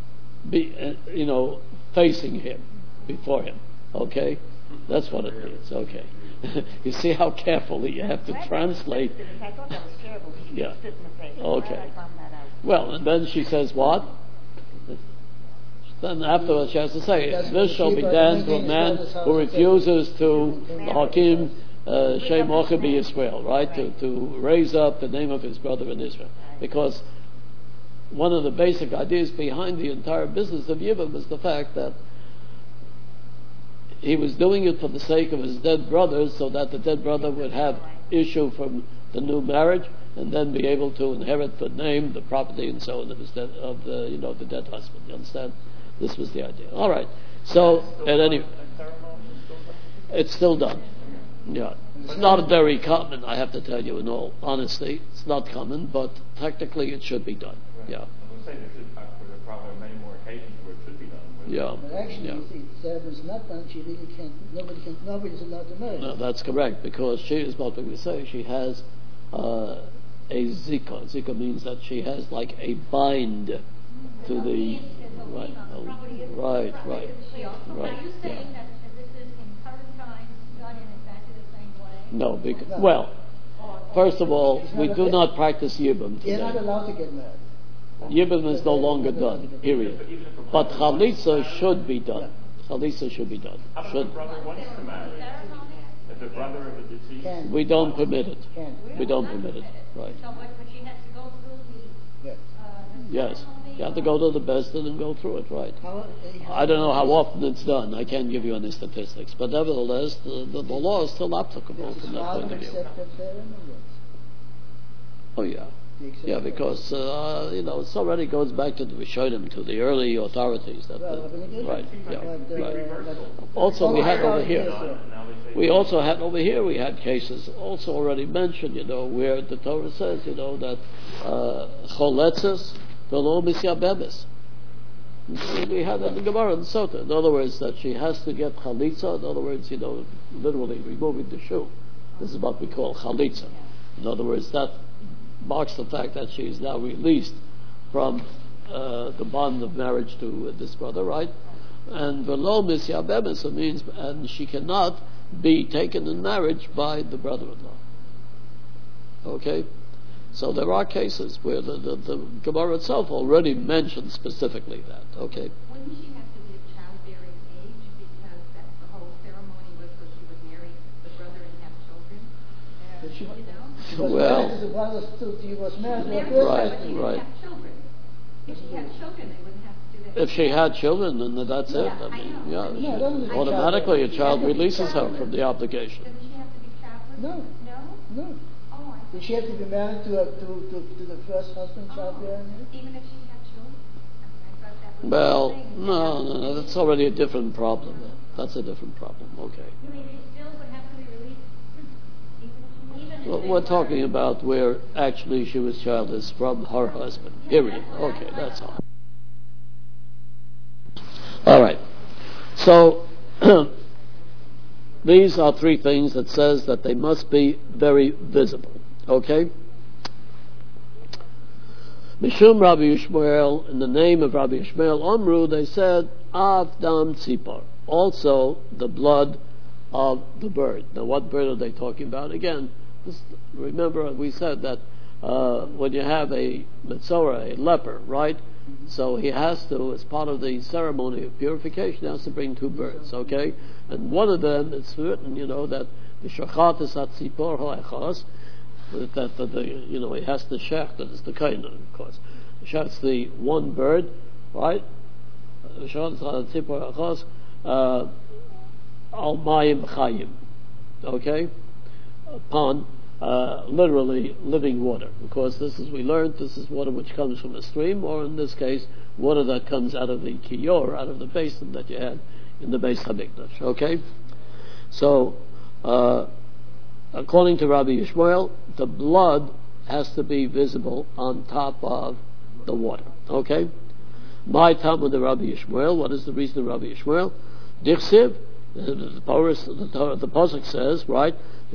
facing him, before him. Okay? That's what it means. Okay. You see how carefully you have to translate. I thought that was terrible. Yeah. Spit in the face. Okay. Well, and then she says what? Then afterwards she has to say, this shall be done to a man who refuses to Hakim Shem Ocher Israel, right? To raise up the name of his brother in Israel. Because one of the basic ideas behind the entire business of Yibum was the fact that he was doing it for the sake of his dead brothers, so that the dead brother would have issue from the new marriage, and then be able to inherit the name, the property, and so on the dead husband. You understand? This was the idea. All right. So it's still done. Yeah, it's not very common. I have to tell you, in all honesty, it's not common, but technically it should be done. Yeah. I was saying there are probably many more occasions where it should be done. Yeah. But actually, if it was not done, she really can't. Nobody's allowed to marry. No, that's correct, because she is what we say. She has a zika. Zika means that she has like a bind to the right. Right. Are you saying that this is in current times done in exactly the same way? No, first of all, we do not practice Yibum today. You're not allowed to get married. Yibum is no longer done, period. But Chalitza should be done. Chalitza should be done. How about if the brother wants to marry? If the brother of the deceased... We don't permit it. We don't permit it. Right. So, but she has to go through the... Yes. You have to go to the Beis Din and go through it, right? I don't know how often it's done. I can't give you any statistics. But nevertheless, the law is still applicable from that point of view. Oh, yeah. Yeah, because, it already goes back to the Rishonim, to the early authorities. Right, yeah, right. Also, we had over here, we had cases also already mentioned, where the Torah says, that choletzes v'lo misyabemes. We had that in the Gemara and Sota. In other words, that she has to get chalitza. In other words, literally removing the shoe. This is what we call chalitza. In other words, that marks the fact that she is now released from the bond of marriage to this brother, right? And v'lo misyabemes means, and she cannot be taken in marriage by the brother-in-law. Okay? So there are cases where the Gemara itself already mentioned specifically that. Okay? Wouldn't she have to be of childbearing age, because the whole ceremony was so she would marry the brother and have children? Well, right. If she had children, they wouldn't have to do that. If she had children, then that's it. Automatically a child releases her from the obligation. Doesn't she have to be childless? No. Oh, I Did she have to be married to the first husband, childbearing age? even if she had children? I thought that was Well, the thing. no, that's already a different problem. That's a different problem. Okay. You mean she still would have to be released? Even if We're talking about where actually she was childless from her husband. Period. Okay, that's all. All right. So these are three things that says that they must be very visible. Okay? Mishum Rabbi Yishmael, in the name of Rabbi Yishmael Omru, they said, Av Dam Tzipor. Also the blood of the bird. Now what bird are they talking about? Again, remember we said that when you have a Metzora, a leper, right? So he has to, as part of the ceremony of purification, he has to bring two birds, okay? And one of them, it's written, that the shachat is at tzipor ha'echas, that he has to shech, that is the kain, of course. Shech's the one bird, right? The shachat is at tzipor ha'echas, al mayim chayim, okay? Upon literally living water, because this is water which comes from a stream, or in this case, water that comes out of the kiyor, out of the basin that you had in the Beis Hamikdash. Okay, so according to Rabbi Yishmael, the blood has to be visible on top of the water. Okay, my time with the Rabbi Yishmael. What is the reason of Rabbi Yishmael? Dichsiv. The pasuk says, right?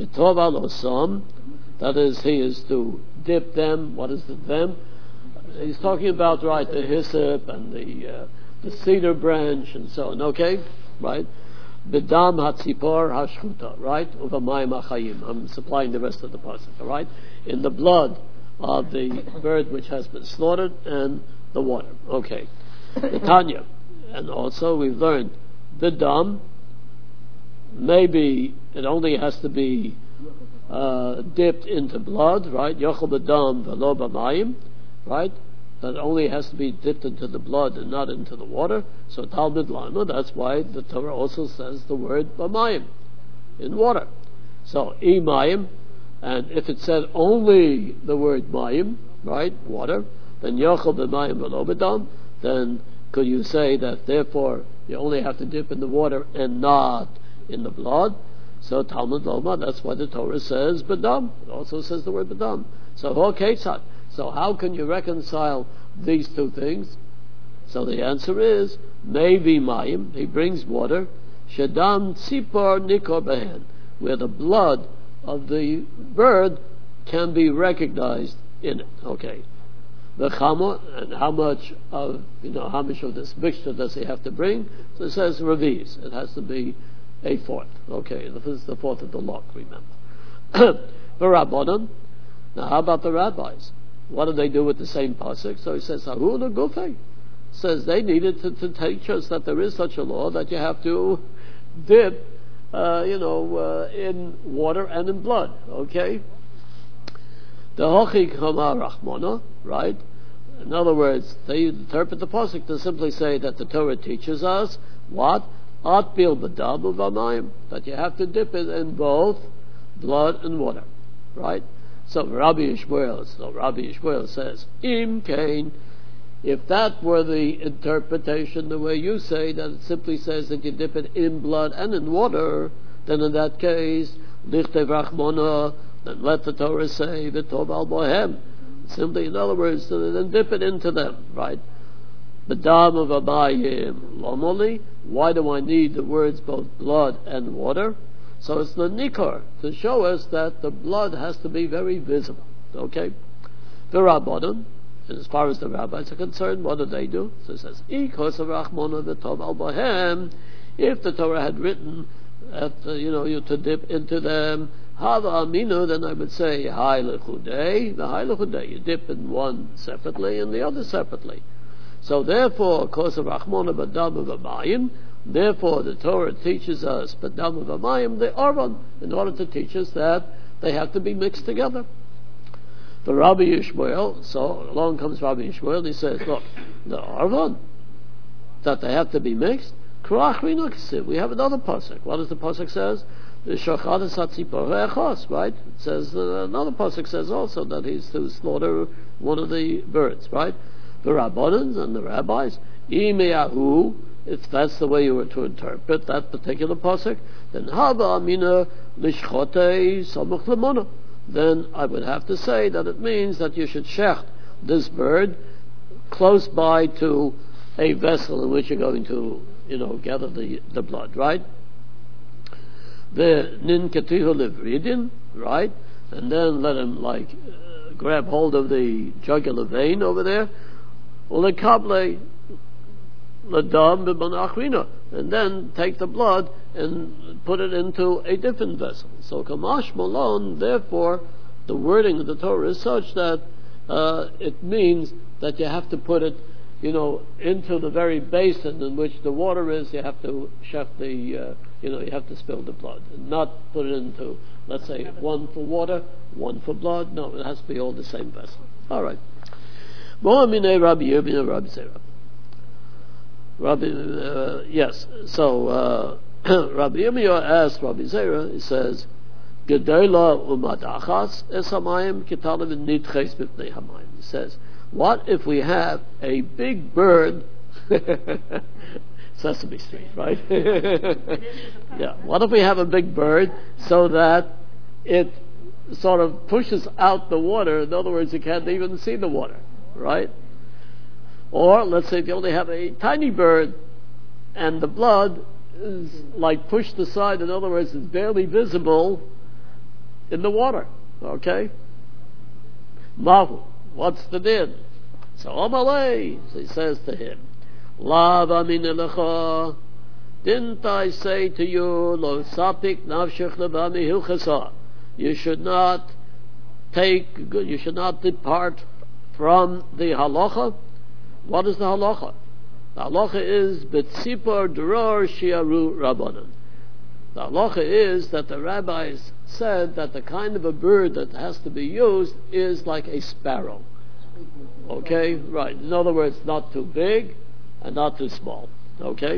That is, he is to dip them. What is the them? He's talking about, right, the hyssop and the cedar branch and so on. Okay, right? B'dam hatzipor hashchuta, right? Uvamayim achayim. I'm supplying the rest of the pasuk. All right, in the blood of the bird which has been slaughtered and the water. Okay, the Tanya, and also we've learned the dam. Maybe it only has to be dipped into blood, right? Yochel b'dam v'lo b'mayim, right? That only has to be dipped into the blood and not into the water. So Talmud Lama, that's why the Torah also says the word b'mayim, in water. So imayim, and if it said only the word mayim, right, water, then yochel b'mayim v'lo b'dam, then could you say that therefore you only have to dip in the water and not in the blood? So Talmud Loma, that's why the Torah says bedam. It also says the word bedam. So so how can you reconcile these two things? So the answer is maybe mayim. He brings water. Shadam tzipor nikor behen, where the blood of the bird can be recognized in it. Okay. The chama, and how much of this mixture does he have to bring? So it says reviz. It has to be a fourth. Okay, this is the fourth of the lock, remember. The Rabbanon. Now how about the rabbis? What do they do with the same pasuk? So he says, Hahu l'gufei. Says they needed to teach us that there is such a law that you have to dip, in water and in blood. Okay? The Hochik Hama Rachmona, right? In other words, they interpret the pasuk to simply say that the Torah teaches us what? Atbil b'dam u'v'mayim, that you have to dip it in both blood and water, right? So Rabbi Yishmael says, Im kain, if that were the interpretation, the way you say, that it simply says that you dip it in blood and in water, then in that case, lichtev rachmona, then let the Torah say, v'tov al bohem. Simply, in other words, then dip it into them, right? B'dam of abayim lomoli. Why do I need the words both blood and water? So it's the nikar to show us that the blood has to be very visible. Okay? The Rabbanon, and as far as the rabbis are concerned, what do they do? So it says, Ikos of Rachmona v'tov al bohem. If the Torah had written that you to dip into them, Hava aminu, then I would say Hai lechudei. You dip in one separately and the other separately. So therefore, because of Rachmona b'dam v'mayim, therefore the Torah teaches us b'dam v'mayim the arvan, in order to teach us that they have to be mixed together. The Rabbi Yishmael, so along comes Rabbi Yishmael, and he says, look, the arvan, that they have to be mixed. We have another pasuk. What does the pasuk says? Right? It says another pasuk says also that he's to slaughter one of the birds. Right? The Rabbanans and the rabbis, if that's the way you were to interpret that particular pasuk, then hava amina lishchote samuch lemona. Then I would have to say that it means that you should shecht this bird close by to a vessel in which you're going to, gather the blood, right? The nin katihu livridin, right? And then let him grab hold of the jugular vein over there, ulekable ladam b'manachrina, and then take the blood and put it into a different vessel. So kamash malon, therefore, the wording of the Torah is such that it means that you have to put it, into the very basin in which the water is. You have to chef you have to spill the blood, and not put it into, let's say, one for water, one for blood. No, it has to be all the same vessel. All right. Yes. So Rabbi Yirmiyah asked Rabbi Zera. He says, "Gedola umadachas es hamayim kitalim nitches b'pnei hamayim." He says, what if we have a big bird? Sesame Street, right? Yeah. What if we have a big bird so that it sort of pushes out the water? In other words, you can't even see the water, right? Or let's say if you only have a tiny bird and the blood is pushed aside. In other words, it's barely visible in the water. Okay? Mahu. What's the din? So Amalei, so he says to him, Lav amin elecha, didn't I say to you, Lo sapik nafshech levami hilchasa, you should not depart from the halacha. What is the halacha? The halacha is betzipor dror shiaru rabbanan. The halacha is that the rabbis said that the kind of a bird that has to be used is like a sparrow. Okay? Right. In other words, not too big and not too small. Okay?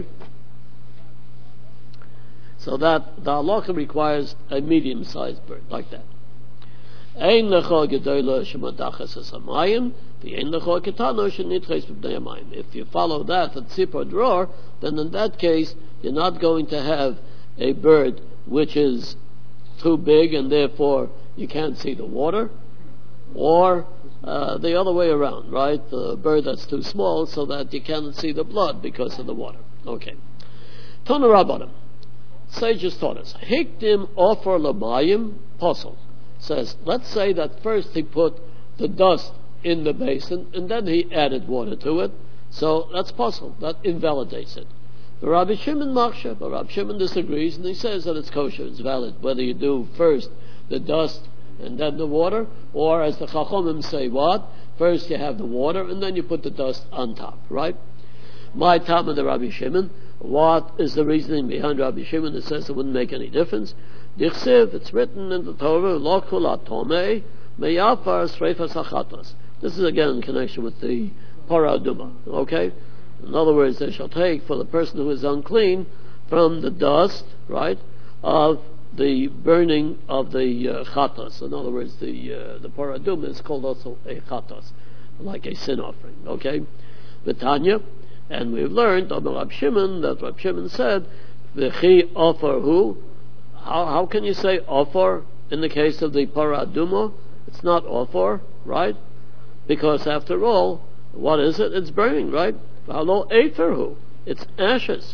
So that the halacha requires a medium-sized bird, like that. Ein lecha gedola shemadachas hasamayim, v'ein lecha ketano shenitches b'bnei hamayim. If you follow that at tzipor dror, then in that case you're not going to have a bird which is too big and therefore you can't see the water, or the other way around, right? The bird that's too small so that you cannot see the blood because of the water. Okay. Tonu Rabbanim. Sages taught us. Hikdim offer lamayim posel. Says, let's say that first he put the dust in the basin and then he added water to it. So that's posel. That invalidates it. But Rabbi Shimon Machshav, but Rabbi Shimon disagrees and he says that it's kosher, it's valid, whether you do first the dust and then the water, or as the Chachomim say, what? First you have the water and then you put the dust on top, right? My time of the Rabbi Shimon, what is the reasoning behind Rabbi Shimon that says it wouldn't make any difference? Dichsiv, it's written in the Torah, Lo kol atomei meyafar sreifas achatos. This is again in connection with the Parah Aduma, okay? In other words, they shall take for the person who is unclean from the dust, right, of the burning of the chatos. In other words, the Parah Aduma is called also a chatos, like a sin offering, okay? V'tanya, and we've learned of Rab Shimon that Rab Shimon said, "V'chi offer hu." How can you say offer in the case of the Parah Aduma? It's not offer, right? Because after all, what is it? It's burning, right? V'alo eferhu. It's ashes.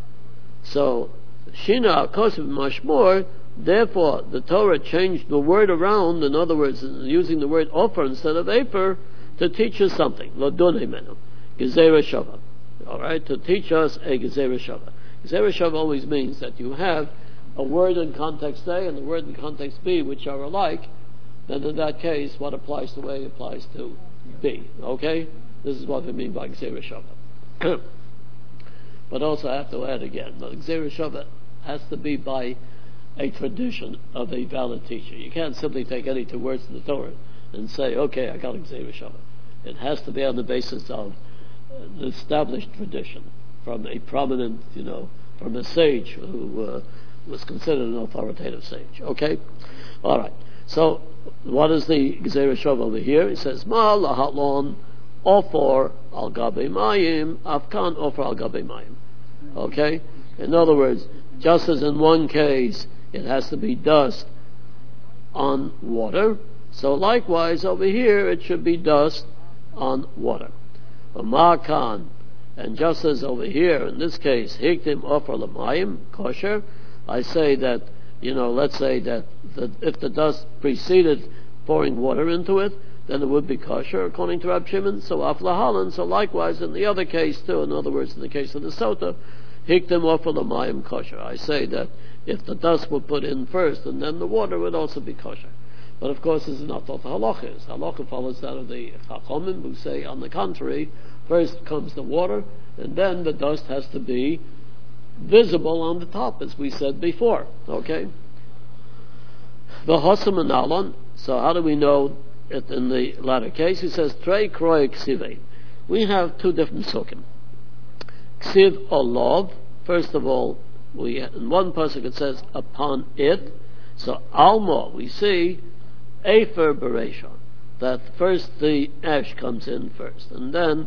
So Shina Kosev Mashmor. Therefore, the Torah changed the word around. In other words, using the word offer instead of efer to teach us something. Lodun himenu. Gezerah Shava. All right, to teach us a Gezerah Shava. Gezerah Shava always means that you have a word in context A and a word in context B which are alike. Then in that case, what applies to A applies to B. Okay, this is what we mean by Gezerah Shava. But also I have to add again, the Gezerah Shava has to be by a tradition of a valid teacher. You can't simply take any two words in the Torah and say, okay, I got a Gezerah Shava. It has to be on the basis of the established tradition from a prominent, from a sage who was considered an authoritative sage. Okay? All right. So, what is the Gezerah Shava over here? He says, Ma lahatlon ofor al gabe mayim, afkan ofor al gabe mayim. Okay? In other words, just as in one case it has to be dust on water, so likewise over here it should be dust on water. Ma'kan, and just as over here in this case, hiktim ofer lamayim, kosher, I say that, let's say that if the dust preceded pouring water into it, then it would be kosher according to Rab Shimon. So aflahalan, so likewise in the other case too, in other words in the case of the sota, hiktim ofer lamayim kosher. I say that if the dust were put in first and then the water would also be kosher. But of course, this is not what the halacha is. Halacha follows that of the Chachamim, who say, on the contrary, first comes the water, and then the dust has to be visible on the top, as we said before. Okay? The Hosam and Alon, so how do we know it in the latter case? He says, Trei Kroi Ksivein. We have two different sukkim. Ksiv Olov, first of all, in one pasuk it says, upon it. So Alma, we see, Efer Bereisha, that first the ash comes in first, and then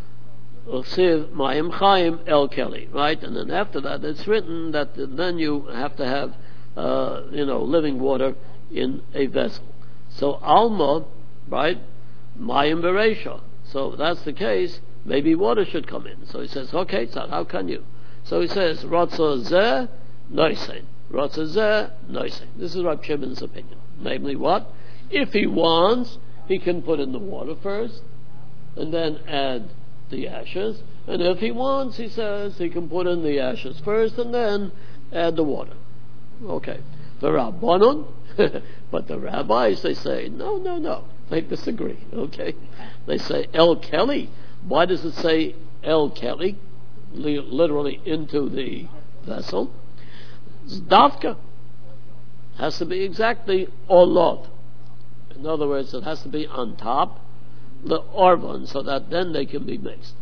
Usiv Mayim Chaim El Keli, right? And then after that, it's written that then you have to have, living water in a vessel. So Alma, right? Mayim Bereisha. So if that's the case, maybe water should come in. So he says, okay, so how can you? So he says, Ratzah Zeh Noisein. Ratzah Zeh Noisein. This is Rab Shimon's opinion. Namely what? If he wants, he can put in the water first, and then add the ashes. And if he wants, he says, he can put in the ashes first, and then add the water. Okay. The Rabbanon, but the rabbis, they say, no. They disagree. Okay. They say, El Keli. Why does it say El Keli? Literally into the vessel. Zdavka has to be exactly Olov. In other words, it has to be on top, the Orban, so that then they can be mixed.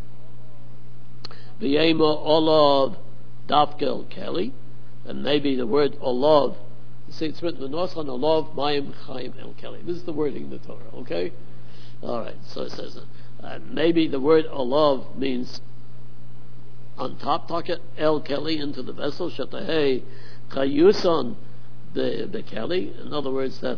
V'yema Olov Davkel Keli, and maybe the word Olov, see it's written V'nosan Olov Mayim Chaim El Keli. This is the wording in the Torah, okay? Alright, so it says maybe the word Olov means on top, taket El Keli into the vessel, Shatahei Chayuson the Keli. In other words, that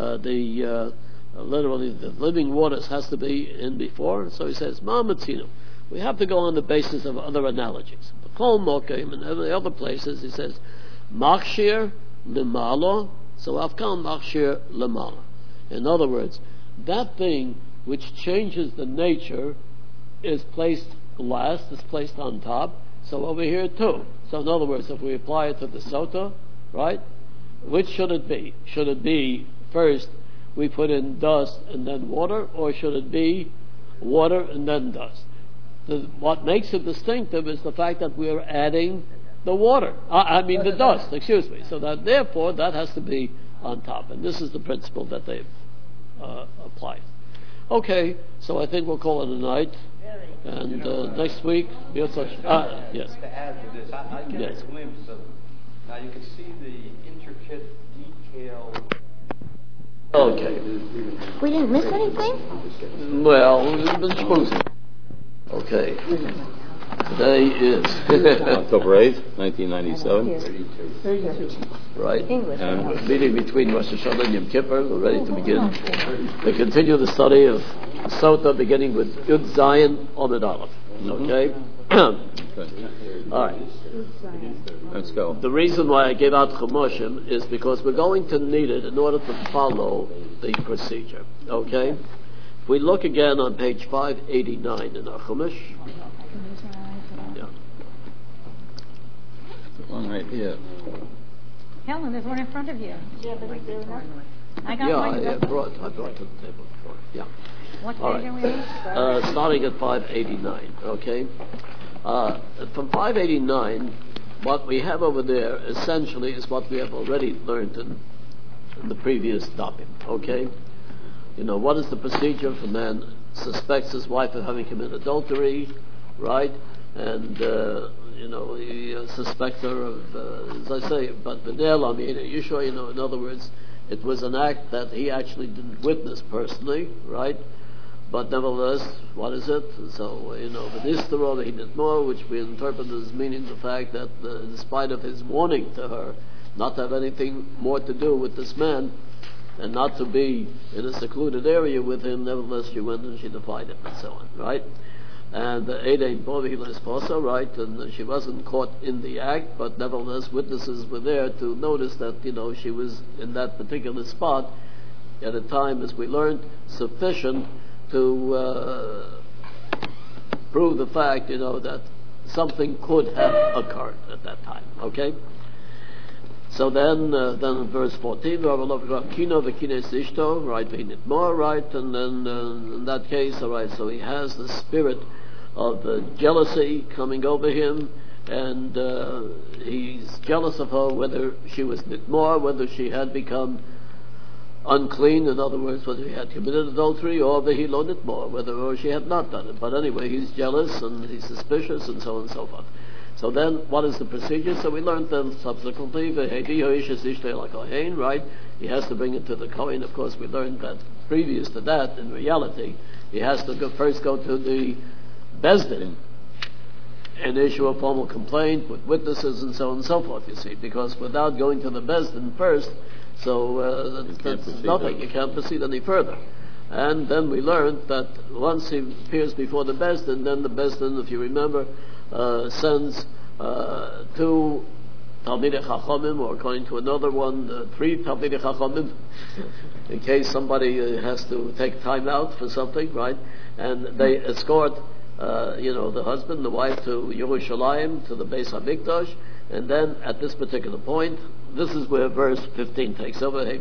literally the living waters has to be in before. So he says, Ma'amatzinu. We have to go on the basis of other analogies. The Kol Mokim and the other places, he says, Machshir Limalo. So Afkan Machshir Limalo. In other words, that thing which changes the nature is placed last, is placed on top. So over here too. So in other words, if we apply it to the sota, right? Which should it be? Should it be first we put in dust and then water, or should it be water and then dust? What makes it distinctive is the fact that we are adding the water. The dust, excuse me. So that therefore that has to be on top. And this is the principle that they've applied. Okay, so I think we'll call it a night. And next week, yes. To add to this, I get a glimpse of, now you can see the intricate detail. Okay. We didn't miss anything? Well, we've been schmoozing. Okay. Today is October 8th, 1997. 32. right. English. Meeting between Rosh Hashanah and Yom Kippur. We're ready to begin. We continue the study of Sota, beginning with Yud Zayin Omid Aleph. Okay. All right. Let's go. The reason why I gave out Chumoshim is because we're going to need it in order to follow the procedure. Okay? If we look again on page 589 in our Chumash. Yeah. One right here. Helen, there's one in front of you. Yeah, but is there enough? I got Yeah, mine. I brought to the table before. Yeah. What All page right. are we on? Starting at 589. Okay? From 589, what we have over there essentially is what we have already learned in the previous dapim. Okay? You know, what is the procedure if a man suspects his wife of having committed adultery, right? And, he suspects her of, as I say, but Benel, I mean, Yeshua, in other words, it was an act that he actually didn't witness personally, right? But nevertheless, what is it? So, V'nistarov, he did more, which we interpret as meaning the fact that in spite of his warning to her not to have anything more to do with this man, and not to be in a secluded area with him, nevertheless she went and she defied him, and so on, right? And Eidei Bovi Lesposa, right? And she wasn't caught in the act, but nevertheless witnesses were there to notice that, she was in that particular spot at a time, as we learned, sufficient to prove the fact, that something could have occurred at that time. Okay? So then in verse 14, Kino v'kines ishto, right? V'hinit more, right? And then in that case, all right. So he has the spirit of jealousy coming over him, and he's jealous of her, whether she was nitmor, whether she had become unclean, in other words, whether he had committed adultery, or v'hilo nitmor, whether she had not done it. But anyway, he's jealous and he's suspicious, and so on and so forth. So then, what is the procedure? So we learned then subsequently, right? He has to bring it to the Kohen. Of course, we learned that previous to that, in reality, he has to first go to the Bezdin and issue a formal complaint with witnesses and so on and so forth, you see, because without going to the Bezdin first, so that's nothing. You can't proceed any further. And then we learned that once he appears before the Bezdin, then the Bezdin, if you remember, sends two Talmidei Chachamim, or according to another one, 3 Talmidei Chachamim, in case somebody has to take time out for something, right? And they escort, the husband, the wife, to Yerushalayim, to the Beis HaMikdash, and then at this particular point, this is where verse 15 takes over. Then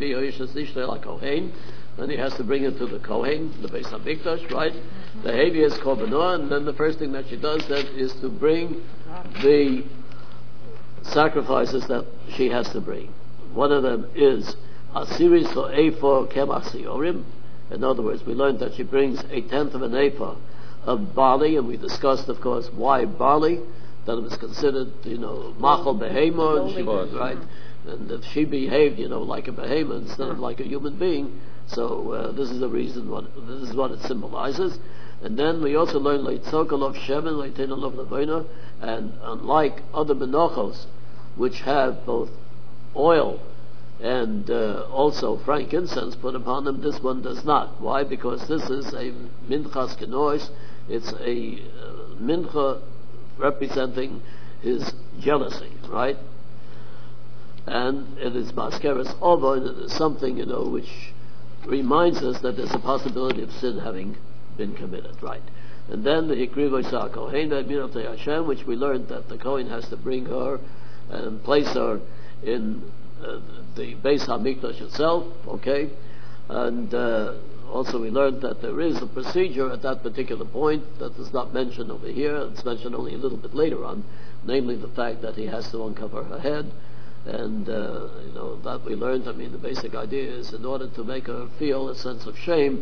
he has to bring it to the Kohen, the Beis HaMikdash, right? The Hevi is Korbanah, and then the first thing that she does then is to bring the sacrifices that she has to bring. One of them is Asiris or Ephah Kemasiorim. In other words, we learned that she brings 1/10 of an ephah of barley, and we discussed, of course, why barley, that it was considered, Machal Behema, and she was, right? And if she behaved, like a behemoth instead of like a human being, so this is the reason, this is what it symbolizes. And then we also learn Leitzokal of Shemen, Leitinal of Levina, and unlike other Menachos, which have both oil and also frankincense put upon them, this one does not. Why? Because this is a Minchas Kenois, it's a Mincha representing his jealousy, right? And it is Maskeres Ova, and it is something, which reminds us that there's a possibility of sin having been committed, right? And then the Hikriv Isa Kohen, Hashem, which we learned that the Kohen has to bring her and place her in the Beis HaMikdash itself, okay? And also we learned that there is a procedure at that particular point that is not mentioned over here. It's mentioned only a little bit later on, namely the fact that he has to uncover her head. And, that we learned, the basic idea is in order to make her feel a sense of shame,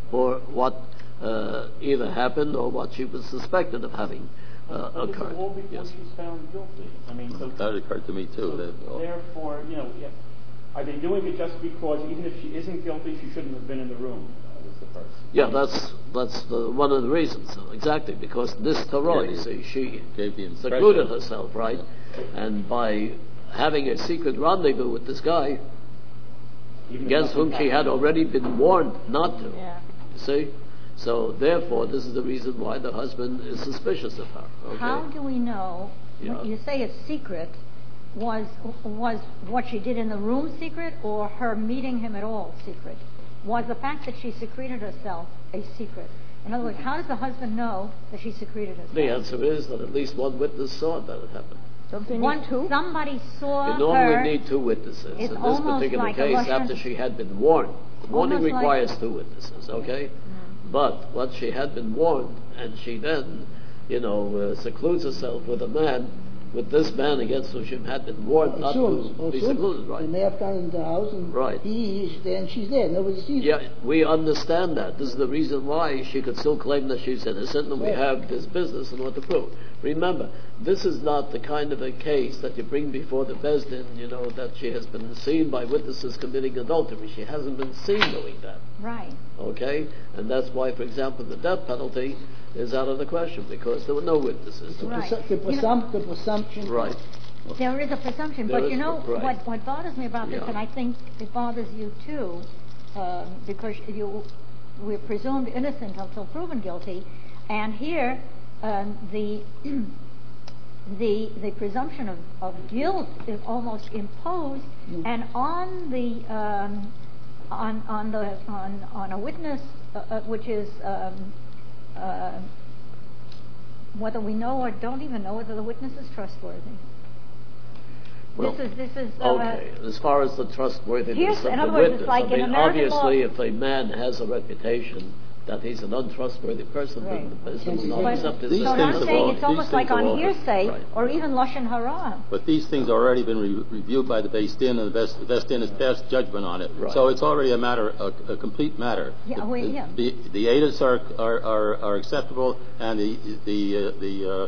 for what either happened or what she was suspected of having occurred. All before Yes. she's found guilty. I mean, so That occurred to me too. therefore, are they doing it just because even if she isn't guilty, she shouldn't have been in the room with the person? Yeah, that's one of the reasons, exactly, because this Torah, Yeah, you see, she gave the impression. secluded herself, right? And by having a secret rendezvous with this guy, Even if against whom nothing she had happened. already been warned not to. Yeah. You see? So therefore, this is the reason why the husband is suspicious of her. Okay? How do we know, Yeah. when you say it's secret, was what she did in the room secret or her meeting him at all secret? Was the fact that she secreted herself a secret? In other words, how does the husband know that she secreted herself? The answer is that at least one witness saw that it happened. Somebody saw You normally her. need two witnesses. It's In this almost particular like a case, Russian- after she had been warned. Warning Almost like- requires two witnesses, okay? But once she had been warned, and she then, secludes herself with this man against whom she had been warned not to be secluded, right? And they have gone into the house, and Right. he's there, and she's there. Nobody sees her. Yeah, we understand that. This is the reason why she could still claim that she's innocent, and we Right. have this business and what to prove. Remember, this is not the kind of a case that you bring before the Beis Din, that she has been seen by witnesses committing adultery. She hasn't been seen doing that. Right. Okay? And that's why, for example, the death penalty is out of the question, because there were no witnesses. Right. The presumption. Right. There is a presumption, There but is, right. what bothers me about this, Yeah. and I think it bothers you too, because we're presumed innocent until proven guilty, and here the presumption of guilt is almost imposed, and on a witness, which is whether we know or don't even know whether the witness is trustworthy. Well, This is okay. As far as the trustworthiness Here's- of in the other words, it's witness, like in American obviously, law- if a man has a reputation that he's an untrustworthy person, Right. then the business will But- not accept his These So things I'm have saying all- it's these almost like things have on all- hearsay right. or even lashon hara. But these things have already been reviewed by the Beis Din, and the Beis Din has passed judgment on it. Right. So it's already a complete matter. Yeah, The edits are acceptable, and the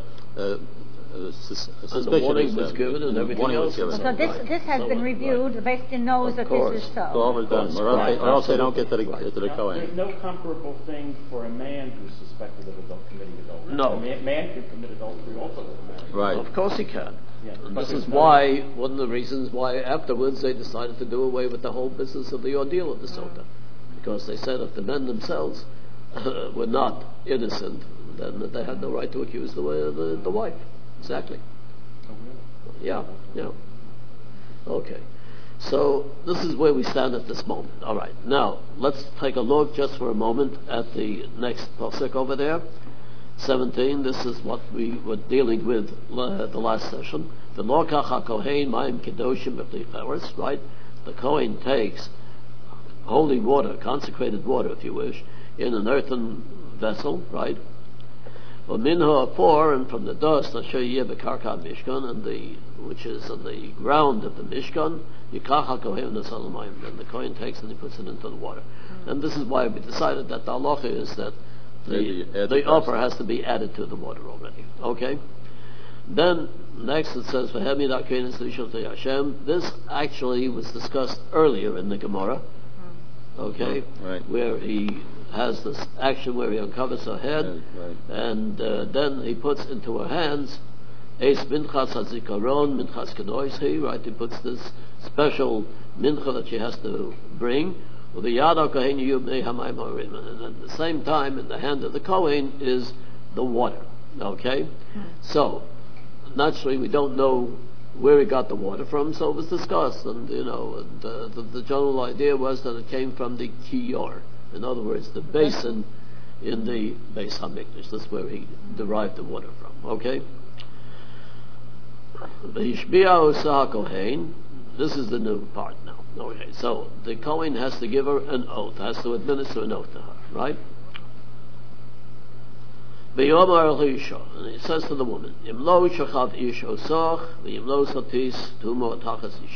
suspicion And the warning is, was given and everything warning else. was given. So Right. this has So been it- reviewed. The Beis Din knows Of that course. this is so. It's all been done, or Right. else they don't get to the Right. Kohen. There's no comparable thing for a man who's suspected of committing adultery. No. A man can commit adultery also with a man. Right. Of course he can. Yeah. And But this there's is no- why, one of the reasons why afterwards they decided to do away with the whole business of the ordeal of the Sota. Because they said if the men themselves were not innocent, then they had no right to accuse the wife. Exactly. Yeah. Okay. So this is where we stand at this moment. All right. Now let's take a look just for a moment at the next pasuk over there, 17. This is what we were dealing with the last session. The lokach hakohen mayim kedoshim b'flicheres. Right. The Kohen takes holy water, consecrated water, if you wish, in an earthen vessel. Right. Minha for, and from the dust, Asher Bekarka Mishkan, which is on the ground of the Mishkan, Yikacha Kohen Nasalamayim, and the Kohen takes and he puts it into the water. And this is why we decided that the halacha is that the upper has to be added to the water already. Okay? Then, next it says, Hashem. This actually was discussed earlier in the Gemara. Okay? Right. Where he has this action where he uncovers her head, Right. and then he puts into her hands Eis Minchas HaZikaron, Minchas Kedoshi, right? He puts this special mincha that she has to bring. And at the same time, in the hand of the Kohen is the water. Okay? So, naturally, we don't know where he got the water from, so it was discussed. And, the general idea was that it came from the Kiyor. In other words, the basin in the Beis HaMikdash. That's where he derived the water from. Okay? This is the new part now. Okay, so the Kohen has to give her an oath, has to administer an oath to her, right? And he says to the woman,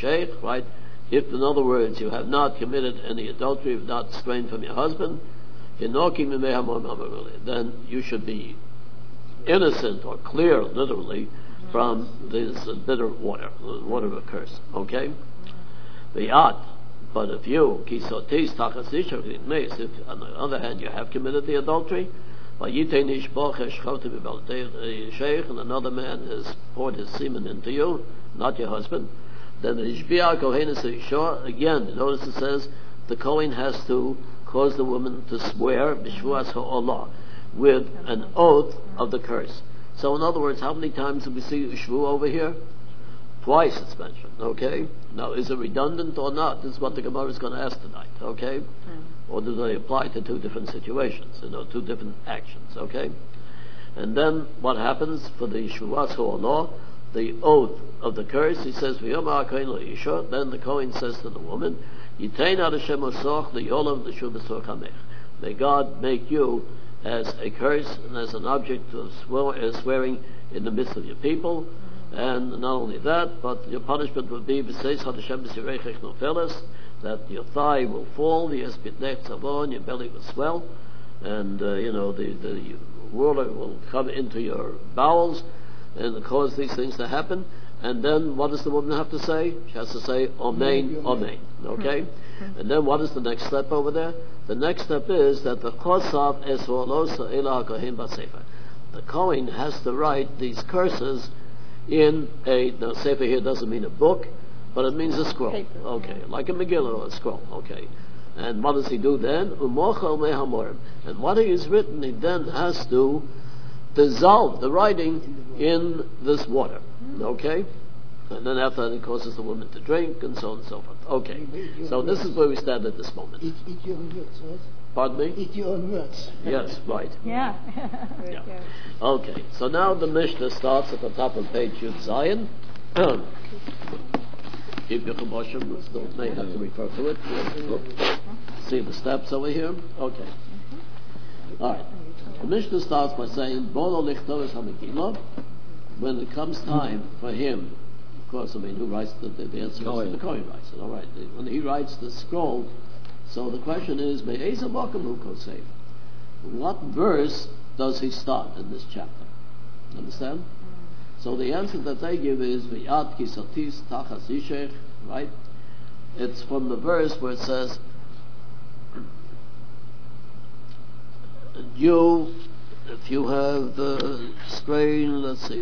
right? If, in other words, you have not committed any adultery, you have not strained from your husband, then you should be innocent or clear, literally, from this bitter water of a curse. Okay? But if you, if on the other hand you have committed the adultery, and another man has poured his semen into you, not your husband, then again, notice it says the Kohen has to cause the woman to swear b'shvuas ha'olah, with an oath of the curse. So in other words, how many times do we see shvu over here? Twice it's mentioned, okay? Now, is it redundant or not? This is what the Gemara is going to ask tonight, okay? Or do they apply to two different situations, two different actions, okay? And then what happens for the shvuas ha'olah, the oath of the curse? He says, then the Kohen says to the woman, may God make you as a curse and as an object of swearing in the midst of your people. And not only that, but your punishment would be that your thigh will fall, your belly will swell, and the water will come into your bowels and cause these things to happen. And then what does the woman have to say? She has to say Amen, Amen. Okay? And then what is the next step over there? The next step is that the Kosav Esvolosa Elah Kohen Basefer. The Kohen has to write these curses in now Sefer here doesn't mean a book, but it means a scroll. Paper. Okay, like a Megillah or a scroll. Okay. And what does he do then? And what he has written, he then has to dissolve the writing in this water. Okay? And then after that he causes the woman to drink, and so on and so forth. Okay. So this is where we stand at this moment. Eat your own words, right? Pardon me? Eat your own words. Yes, right. Yeah. Yeah. Okay. So now the Mishnah starts at the top of page Yud Zayin. Keep your Chumash, still may have to refer to it. See the steps over here? Okay. All right. The Mishnah starts by saying, when it comes time for him, of course, who writes the answer? The Kohen writes it. All right. When he writes the scroll, so the question is, what verse does he start in this chapter? Understand? So the answer that they give is V'yad kisatis tachas ishech, right? It's from the verse where it says, if you have the strain, let's see.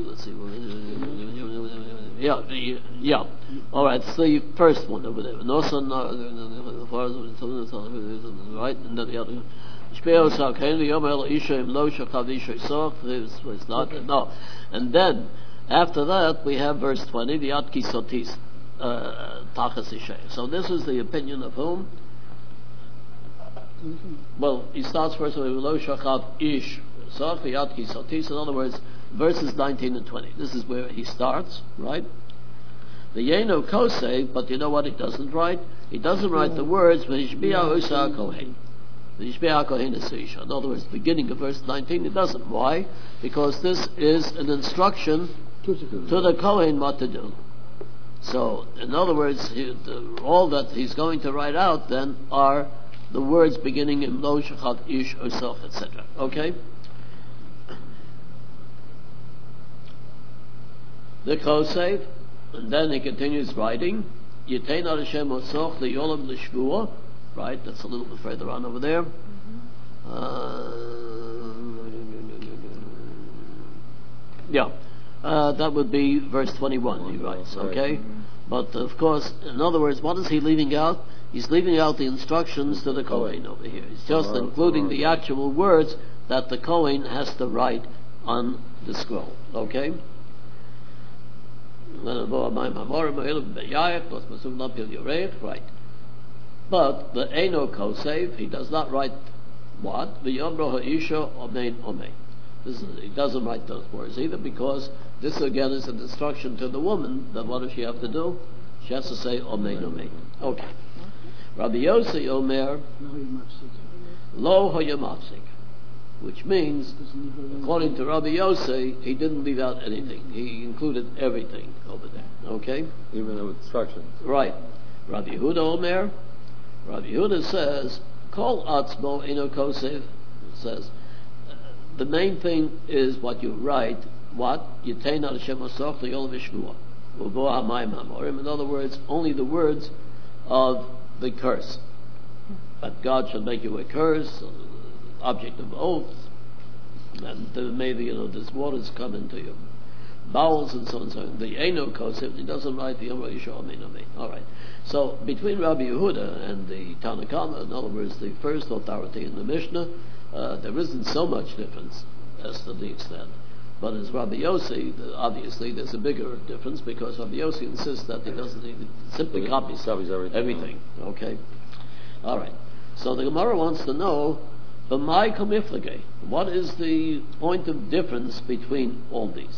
Yeah. All right, it's the first one over there. Right, and then the other. No. And then after that we have verse 20, the Atki Sotis Tachas Ishay. So this is the opinion of whom? Well, he starts first with Lo Shachav Ish Sach V'Yatki Sotis. In other words, verses 19 and 20. This is where he starts, right? The Yeno Kosei, but you know what he doesn't write? He doesn't write the words V'Yishbiya Usa Kohen. In other words, beginning of verse 19, he doesn't. Why? Because this is an instruction to the Kohen what to do. So, in other words, all that he's going to write out then are the words beginning in Lo Shachat Ish Osach, etc. Okay? The Kosev, and then he continues writing, Yitein Al Hashem Osach L'Yolam L'Shvuah. Right, that's a little bit further on over there. That would be verse 21, he writes, okay? But of course, in other words, what is he leaving out? He's leaving out the instructions to the Kohen over here. He's just including the actual words that the Kohen has to write on the scroll, okay? Right. But the Eno Kosev, he does not write what? The Yomro Ha'isha Omein Omein. He doesn't write those words either, because this again is an instruction to the woman that what does she have to do? She has to say Omein Omein. Okay. Rabbi Yossi Omer Lo Hayamapsik, which means, according to Rabbi Yossi, he didn't leave out anything. He included everything over there. Okay? Even the instructions. Right. Rabbi Yehuda Omer, Rabbi Yehuda says, Kol atzmo eno kosev says the main thing is what you write. What Yitein al Hashem Asoch L'Yol V'Shmua Uvo HaMayim HaMorim. In other words, only the words of the curse. That God shall make you a curse, object of oath, and maybe this waters come into your bowels and so on and so on. The Eno Kosev, he doesn't write the Yom Yishua Amen Amen. All right. So between Rabbi Yehuda and the Tanna Kama, in other words, the first authority in the Mishnah, there isn't so much difference as to the extent. But as Rabbi Yossi, obviously there's a bigger difference because Rabbi Yossi insists that he doesn't, he simply copies everything. Okay? All right. So the Gemara wants to know, B'mai kamiflage, what is the point of difference between all these?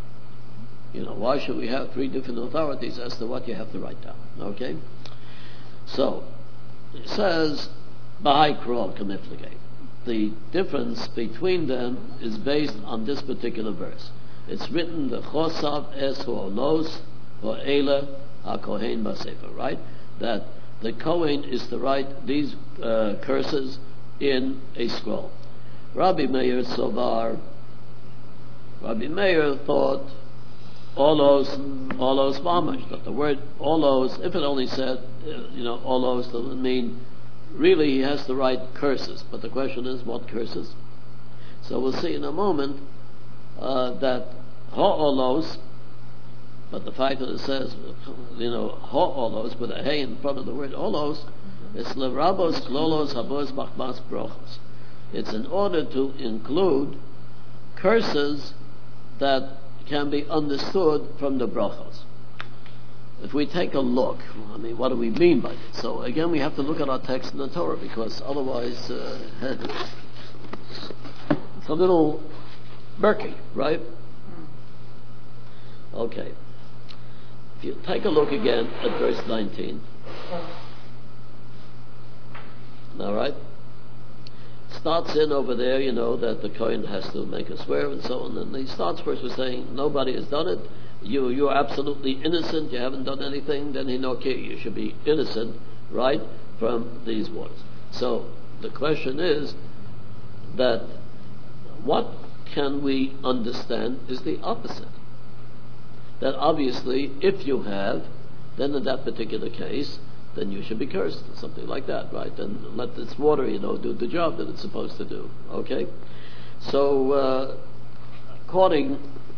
Why should we have three different authorities as to what you have to write down? Okay? So, it says, B'hai krol kamiflage. The difference between them is based on this particular verse. It's written, the chosav es ho'olos ho'ela ha-kohen b'sefer, right? That the Kohen is to write these curses in a scroll. Rabbi Meir Sovar, Rabbi Meir thought olos mamash, that the word olos, if it only said, olos, doesn't mean really he has to write curses. But the question is, what curses? So we'll see in a moment that ha'olos, but the fact that it says, ha'olos, with a hey in front of the word olos, it's lerabos, klolos, habos, bachmas, brochos. It's in order to include curses that can be understood from the brachos. If we take a look, what do we mean by this? So again, we have to look at our text in the Torah, because otherwise it's a little murky, right? Okay. If you take a look again at verse 19. All right? Starts in over there, that the Kohen has to make a swear and so on, and he starts first with saying, nobody has done it, you're absolutely innocent, you haven't done anything, then you should be innocent, right, from these words. So the question is that what can we understand is the opposite. That obviously, if you have, then in that particular case, then you should be cursed, or something like that, right? And let this water, do the job that it's supposed to do. Okay? So, according...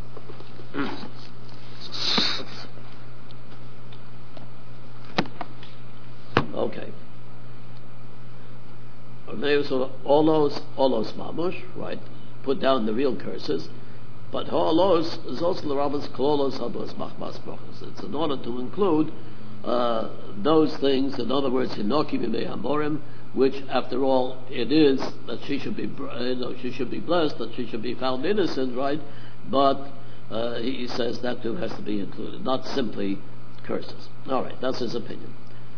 Okay. So, olos mamush, right? Put down the real curses. But ha'olos is also the rabbis klolos habos machmas brochos. It's in order to include those things, in other words, hinoki b'mei hamorim, which, after all, it is that she should be, she should be blessed, that she should be found innocent, right? But he says that too has to be included, not simply curses. All right, that's his opinion.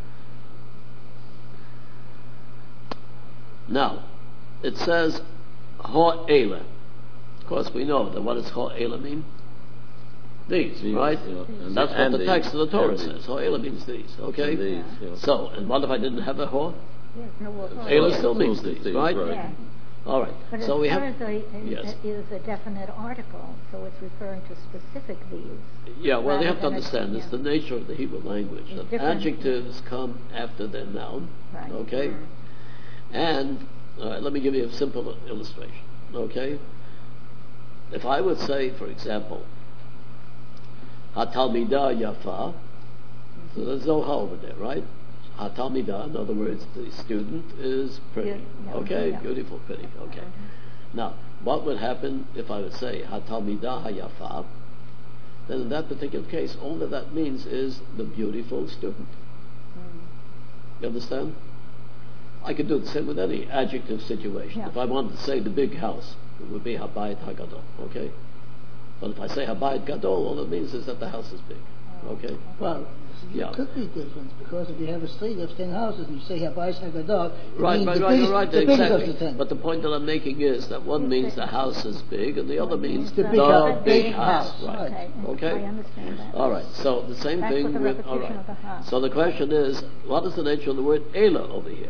Now, it says ha'ela. Of course, we know that what does ha'ela mean? These, right? And that's what the text of the Torah says. Ha'ela means these, okay? These, yeah. So, and what if I didn't have a ha? Yes, Ela still means these, right? Yeah. All right. But So we have. yes. is a definite article, so it's referring to specific these. Yeah, well, they have to rather than understand it's the nature of the Hebrew language. It's That different. adjectives come after their noun, Right. okay? And let me give you a simple illustration, okay? If I would say, for example, Ha-talmidah yafa, so there's no ha over there, right? Ha-talmidah, in other words, the student is pretty. Yeah, Okay, yeah. beautiful, pretty, okay. Now, what would happen if I would say Ha-talmidah ha-yafa? Then in that particular case, all that means is the beautiful student. You understand? I could do the same with any adjective situation. Yeah. If I wanted to say the big house, it would be Habayit HaGadol, okay? But if I say Habayit Gadol, all it means is that the house is big, okay? Well, Yeah. it could be different, because if you have a street of 10 houses and you say Habayis HaGadol, Right, you're right, the biggest of the 10. But the point that I'm making is that one means the house is big, and the other means the big house. house. Right. Okay. Okay? I understand that. All right. So the same That's thing with the with. All repetition right. of the ha. So the question is, what is the nature of the word Ela over here?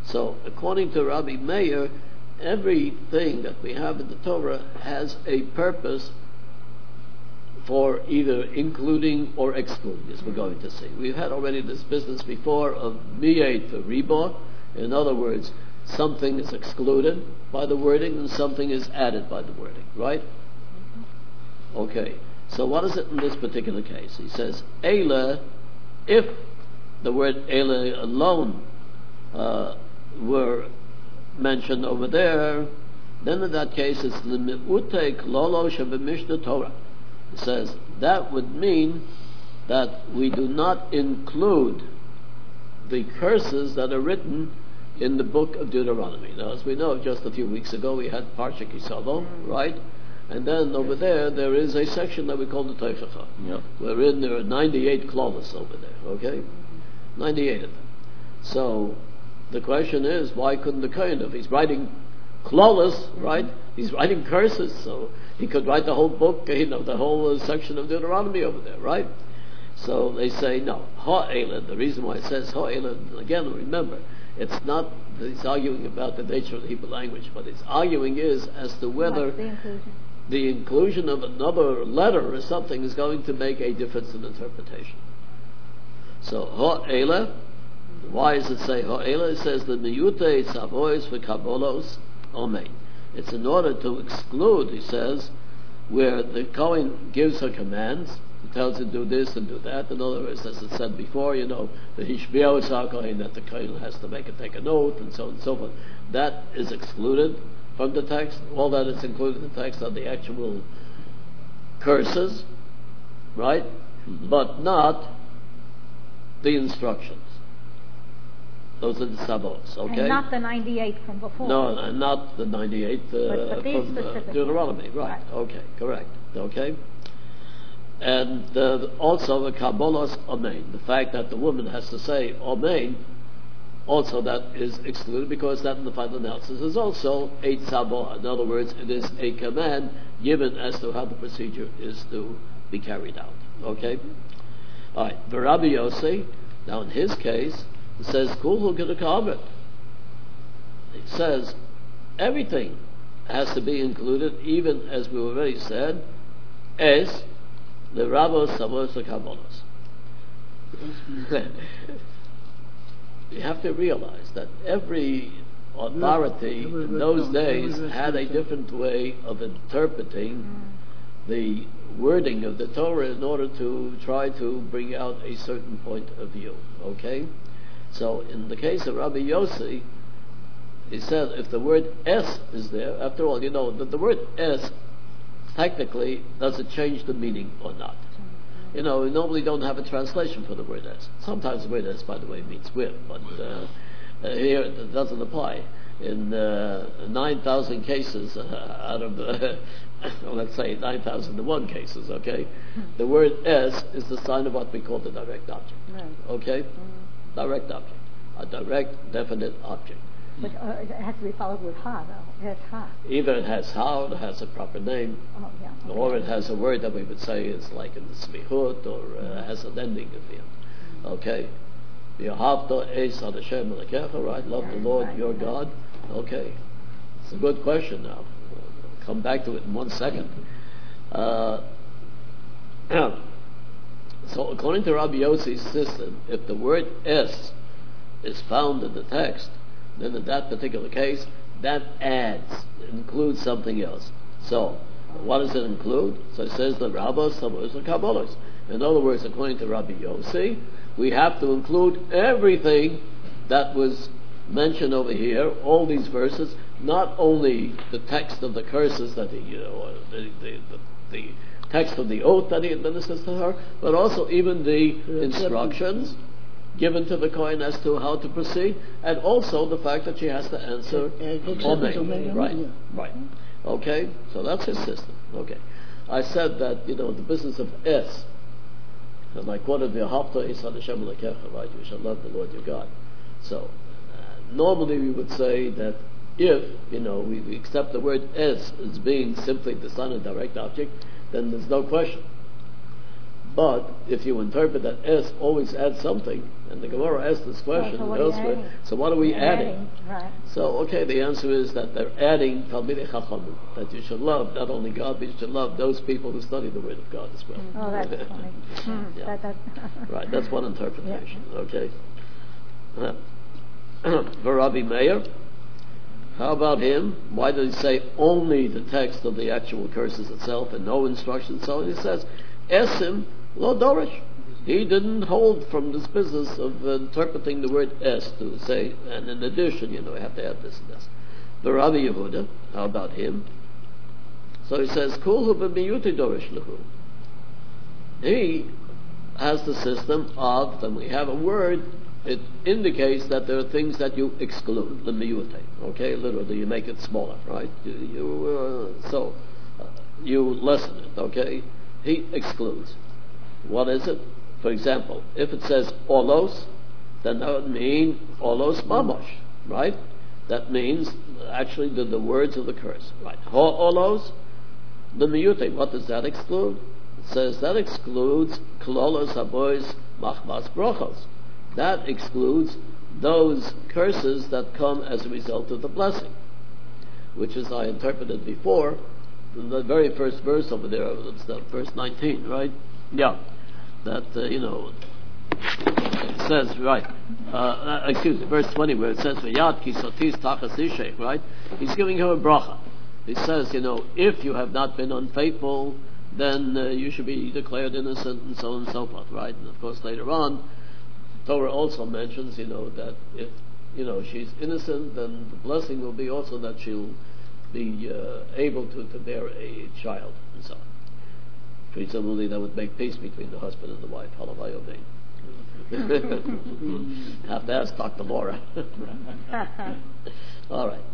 So, according to Rabbi Meir, everything that we have in the Torah has a purpose for either including or excluding, as we're going to see. We've had already this business before of miyet riba. In other words, something is excluded by the wording and something is added by the wording, right? Okay, so what is it in this particular case? He says, Eile, if the word Eile alone were mentioned over there, then in that case it's the mi'ute klolo shebemishna Torah. It says that would mean that we do not include the curses that are written in the book of Deuteronomy. Now, as we know, just a few weeks ago we had Parsha Kisavo, right? And then over there is a section that we call the Teichacha, wherein there are 98 clauses over there, okay? 98 of them. So, the question is, why couldn't the Kohen, if he's writing clauses, right? He's writing curses, so he could write the whole book, the whole section of Deuteronomy over there, right? So they say, no, ha'eled, the reason why it says ha'eled, again, remember, it's not that he's arguing about the nature of the Hebrew language, but it's arguing is as to whether the inclusion of another letter or something is going to make a difference in interpretation. So, ha'eled, why does it say ha'eled? It says the miyute tzavois v'kabolos omein. It's in order to exclude, he says, where the Kohen gives her commands, he tells her to do this and do that. In other words, as it said before, the Hishbiyahu Kohen, that the Kohen has to take a note, and so on and so forth. That is excluded from the text. All that is included in the text are the actual curses, right? But not the instructions. Those are the sabos, okay? And not the 98 from before. No, not the 98 but from Deuteronomy, right? Okay, correct. Okay, and also the Kabbalos Amen, the fact that the woman has to say Amen, also that is excluded because that in the final analysis is also a tzabo. In other words, it is a command given as to how the procedure is to be carried out. Okay, all right. The Rabbi Yossi, now in his case, it says, Kulhu Gidakabit. It says everything has to be included, even as we already said, as the Rabbos Savos Kabbalos. You have to realize that every authority in those days had a different way of interpreting the wording of the Torah in order to try to bring out a certain point of view. Okay? So, in the case of Rabbi Yossi, he said if the word es is there, after all, that the word es, technically, does it change the meaning or not? We normally don't have a translation for the word es. Sometimes the word es, by the way, means with, but here it doesn't apply. In 9,000 cases out of the, let's say 9,001 cases, okay, the word es is the sign of what we call the direct object. Okay? Direct object, a direct, definite object. But it has to be followed with ha, though. It has ha. Either it has ha, or it has a proper name, or it has a word that we would say is like in the smihut, or has an ending at the end. Okay, V'ahavta es ad Hashem Elokecha, right? Love the Lord your God. Okay, it's a good question. Now, we'll come back to it in 1 second. So, according to Rabbi Yossi's system, if the word es is found in the text, then in that particular case, that includes something else. So, what does it include? So it says the Rabbos, Savos, and Kabbalos. In other words, according to Rabbi Yossi, we have to include everything that was mentioned over here, all these verses, not only the text of the curses that he, the text of the oath that he administers to her, but also even the instructions given to the Kohen as to how to proceed, and also the fact that she has to answer Amen. Right. Okay, so that's his system. Okay, I said that the business of es, and I quoted the Hafta is ad Hashem Elokecha, right? You shall love the Lord your God. So normally we would say that if we accept the word es as being simply the sign of direct object, then there's no question. But if you interpret that es always adds something, and the Gemara asked this question elsewhere, so what are we adding? Right. So, okay, the answer is that they're adding Talmidei Chachamim, that you should love not only God, but you should love those people who study the Word of God as well. Oh, that's funny. Yeah. Right, that's one interpretation, okay. For Rabbi Meir, how about him? Why did he say only the text of the actual curses itself and no instruction? So he says, Esim lo dorish. He didn't hold from this business of interpreting the word es to say, and in addition, you have to add this and this. The Rabbi Yehuda, how about him? So he says, Kulhu b'miyuti dorish lahu. He has the system of, when we have a word, it indicates that there are things that you exclude, l'miyute. Okay, literally, you make it smaller, right? You lessen it. Okay, he excludes. What is it? For example, if it says olos, then that would mean olos mamosh, right? That means actually the words of the curse, right? Ho olos, l'miyute. What does that exclude? It says that excludes klolos habois machmas brochos. That excludes those curses that come as a result of the blessing, which, as I interpreted before, the very first verse over there, it's the verse 19, right? Yeah, that it says, right? Verse 20, where it says "V'yad kisotis tachas ishek," right? He's giving her a bracha. He says, if you have not been unfaithful, then you should be declared innocent, and so on and so forth, right? And of course, later on, Torah also mentions, that if, she's innocent, then the blessing will be also that she'll be able to bear a child, and so on. Presumably that would make peace between the husband and the wife. Halavai Omein. Have to ask Dr. Laura. All right.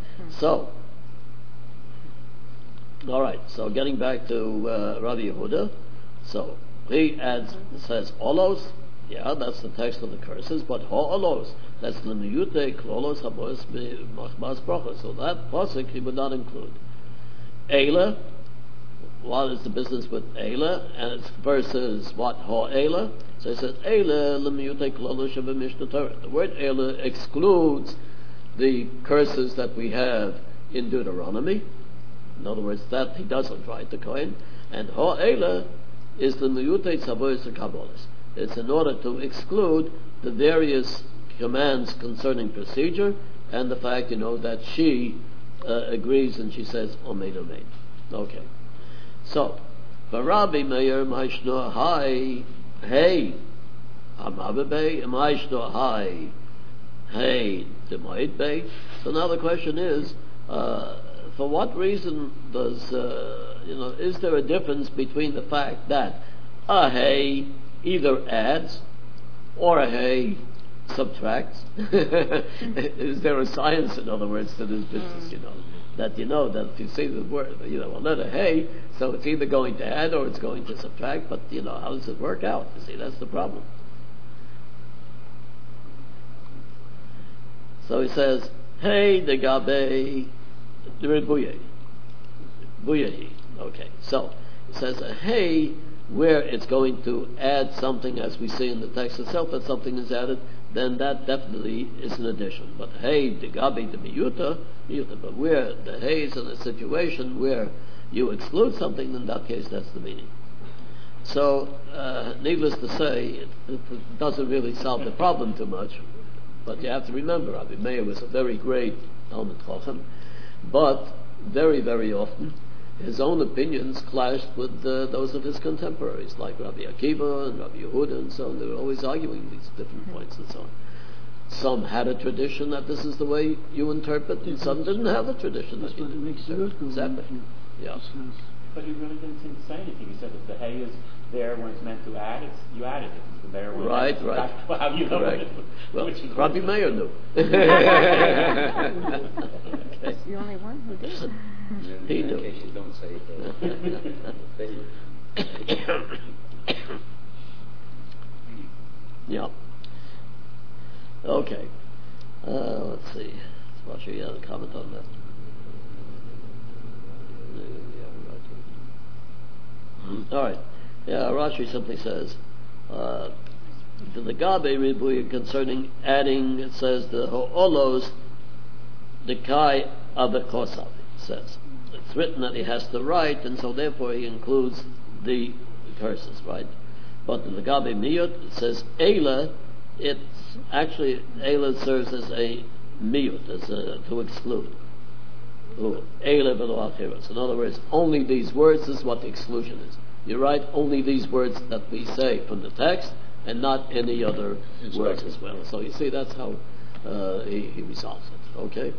So getting back to Rabbi Yehuda, so he says olos. Yeah, that's the text of the curses, but ho-olos, that's l'miyute, klolos, habois, machmas, brochos. So that pasuk he would not include. Eila, what is the business with Eila? And its verses, what, ho-eila? So he says, Eila, l'miyute, klolos, shabbat Torah. The word Eila excludes the curses that we have in Deuteronomy. In other words, that he doesn't write the Kohen. And ho-eila is l'miyute, tzavois, kabolis. It's in order to exclude the various commands concerning procedure and the fact, that she agrees and she says, Omein, Omein. Okay. So, for Rabbi Meir, Maishno Hai, Hey, Amabe, Maishno Hai, Hey, Demoid Bay. So now the question is, for what reason does, is there a difference between the fact that a Hey either adds or a hey subtracts? Is there a science, in other words, to this business? That that if you see the word, a letter hey, so it's either going to add or it's going to subtract. But how does it work out? You see, that's the problem. So he says, hey, the gabe, the buyahi. Okay, so it says a hey, where it's going to add something, as we see in the text itself, that something is added, then that definitely is an addition. But hey, the gabi, the miyuta, but where the hey is in a situation where you exclude something, in that case, that's the meaning. So, needless to say, it doesn't really solve the problem too much, but you have to remember, Rabbi Meir was a very great Talmud Chacham, but very, very often, his own opinions clashed with those of his contemporaries, like Rabbi Akiva and Rabbi Yehuda and so on. They were always arguing these different points and so on. Some had a tradition that this is the way you interpret, and some didn't have a tradition that you interpret. Exactly. Yeah. But he really didn't seem to say anything. He said that the hay is there when it's meant to add it. You added it. It's there when right. Well, how do you know? Correct. Well, Rabbi Meir knew. That's the only one who did. He knew. In case you don't say it. Yeah. Okay. Let's see. I'm not sure you had a comment on that. All right. Yeah, Rashi simply says, the Gabe Ribuy concerning adding, it says the Ho'olos, the Kai Abekosav, it says. It's written that he has to write, and so therefore he includes the curses, right? But the Gabe Miyut, it says Eila, it's actually, Eila serves as a Miyut, as to exclude. Eila v'lo acheros. In other words, only these words is what the exclusion is. You write only these words that we say from the text, and not any other words as well. So you see, that's how he resolves it. Okay.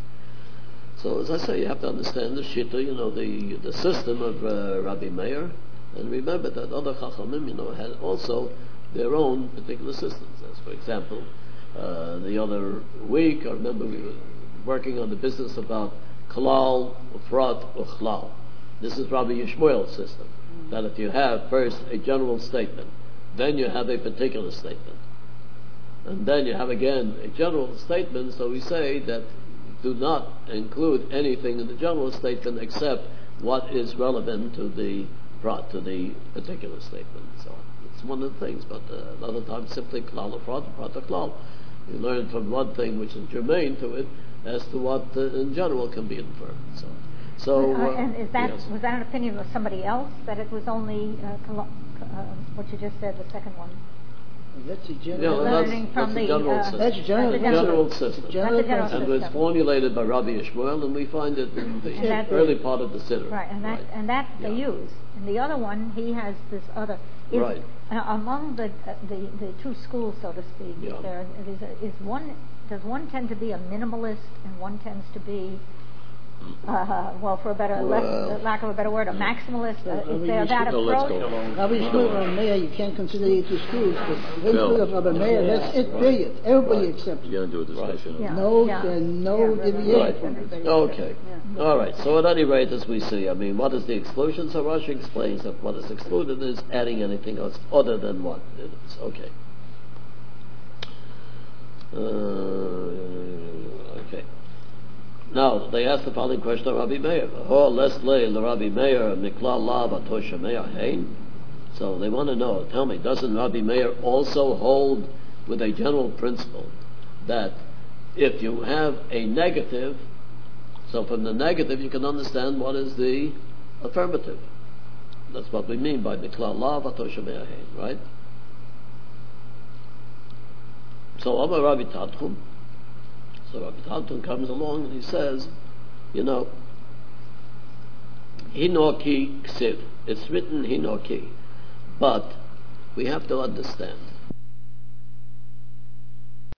So as I say, you have to understand the shita, the system of Rabbi Meir, and remember that other chachamim, had also their own particular systems. As for example, the other week, I remember we were working on the business about klal, ufrat, uchlal. This is Rabbi Yishmael's system. That if you have first a general statement, then you have a particular statement, and then you have again a general statement, so we say that do not include anything in the general statement except what is relevant to the particular statement. So it's one of the things, but another time simply klal ufrat, ufrat klal. You learn from one thing which is germane to it as to what in general can be inferred. So and is that yes. Was that an opinion of somebody else, that it was only what you just said, the second one? That's a general. That's the general system. That's general. General system. General And it was formulated by Rabbi Yishmael, and we find it in the early part of the Siddur. Right, and that they use. And the other one, he has this other. Right. Among the two schools, so to speak, Yeah. Does one tend to be a minimalist, and one tends to be for a better, lack of a better word, a maximalist? Is there that approach? Rabbi Yishmael and Meir, you can't consider the two schools, but the school of Rabbi Meir, that's it, period. Everybody accepts it. You're going to do a discussion. Yeah. No deviation. Right. Okay. All right. So at any rate, as we see, what is the exclusion? So Rashi explains that what is excluded is adding anything else other than what it is. Okay. Okay. Now, they asked the following question of Rabbi Meir. Rabbi Meir, so they want to know, tell me, doesn't Rabbi Meir also hold with a general principle that if you have a negative, so from the negative you can understand what is the affirmative. That's what we mean by Miklal La Vatosha Me'ahein, right? So Amar Rabbi Tadchum. So Rabbi Tadchum comes along and he says, Hinoki Ksiv. It's written Hinoki. But we have to understand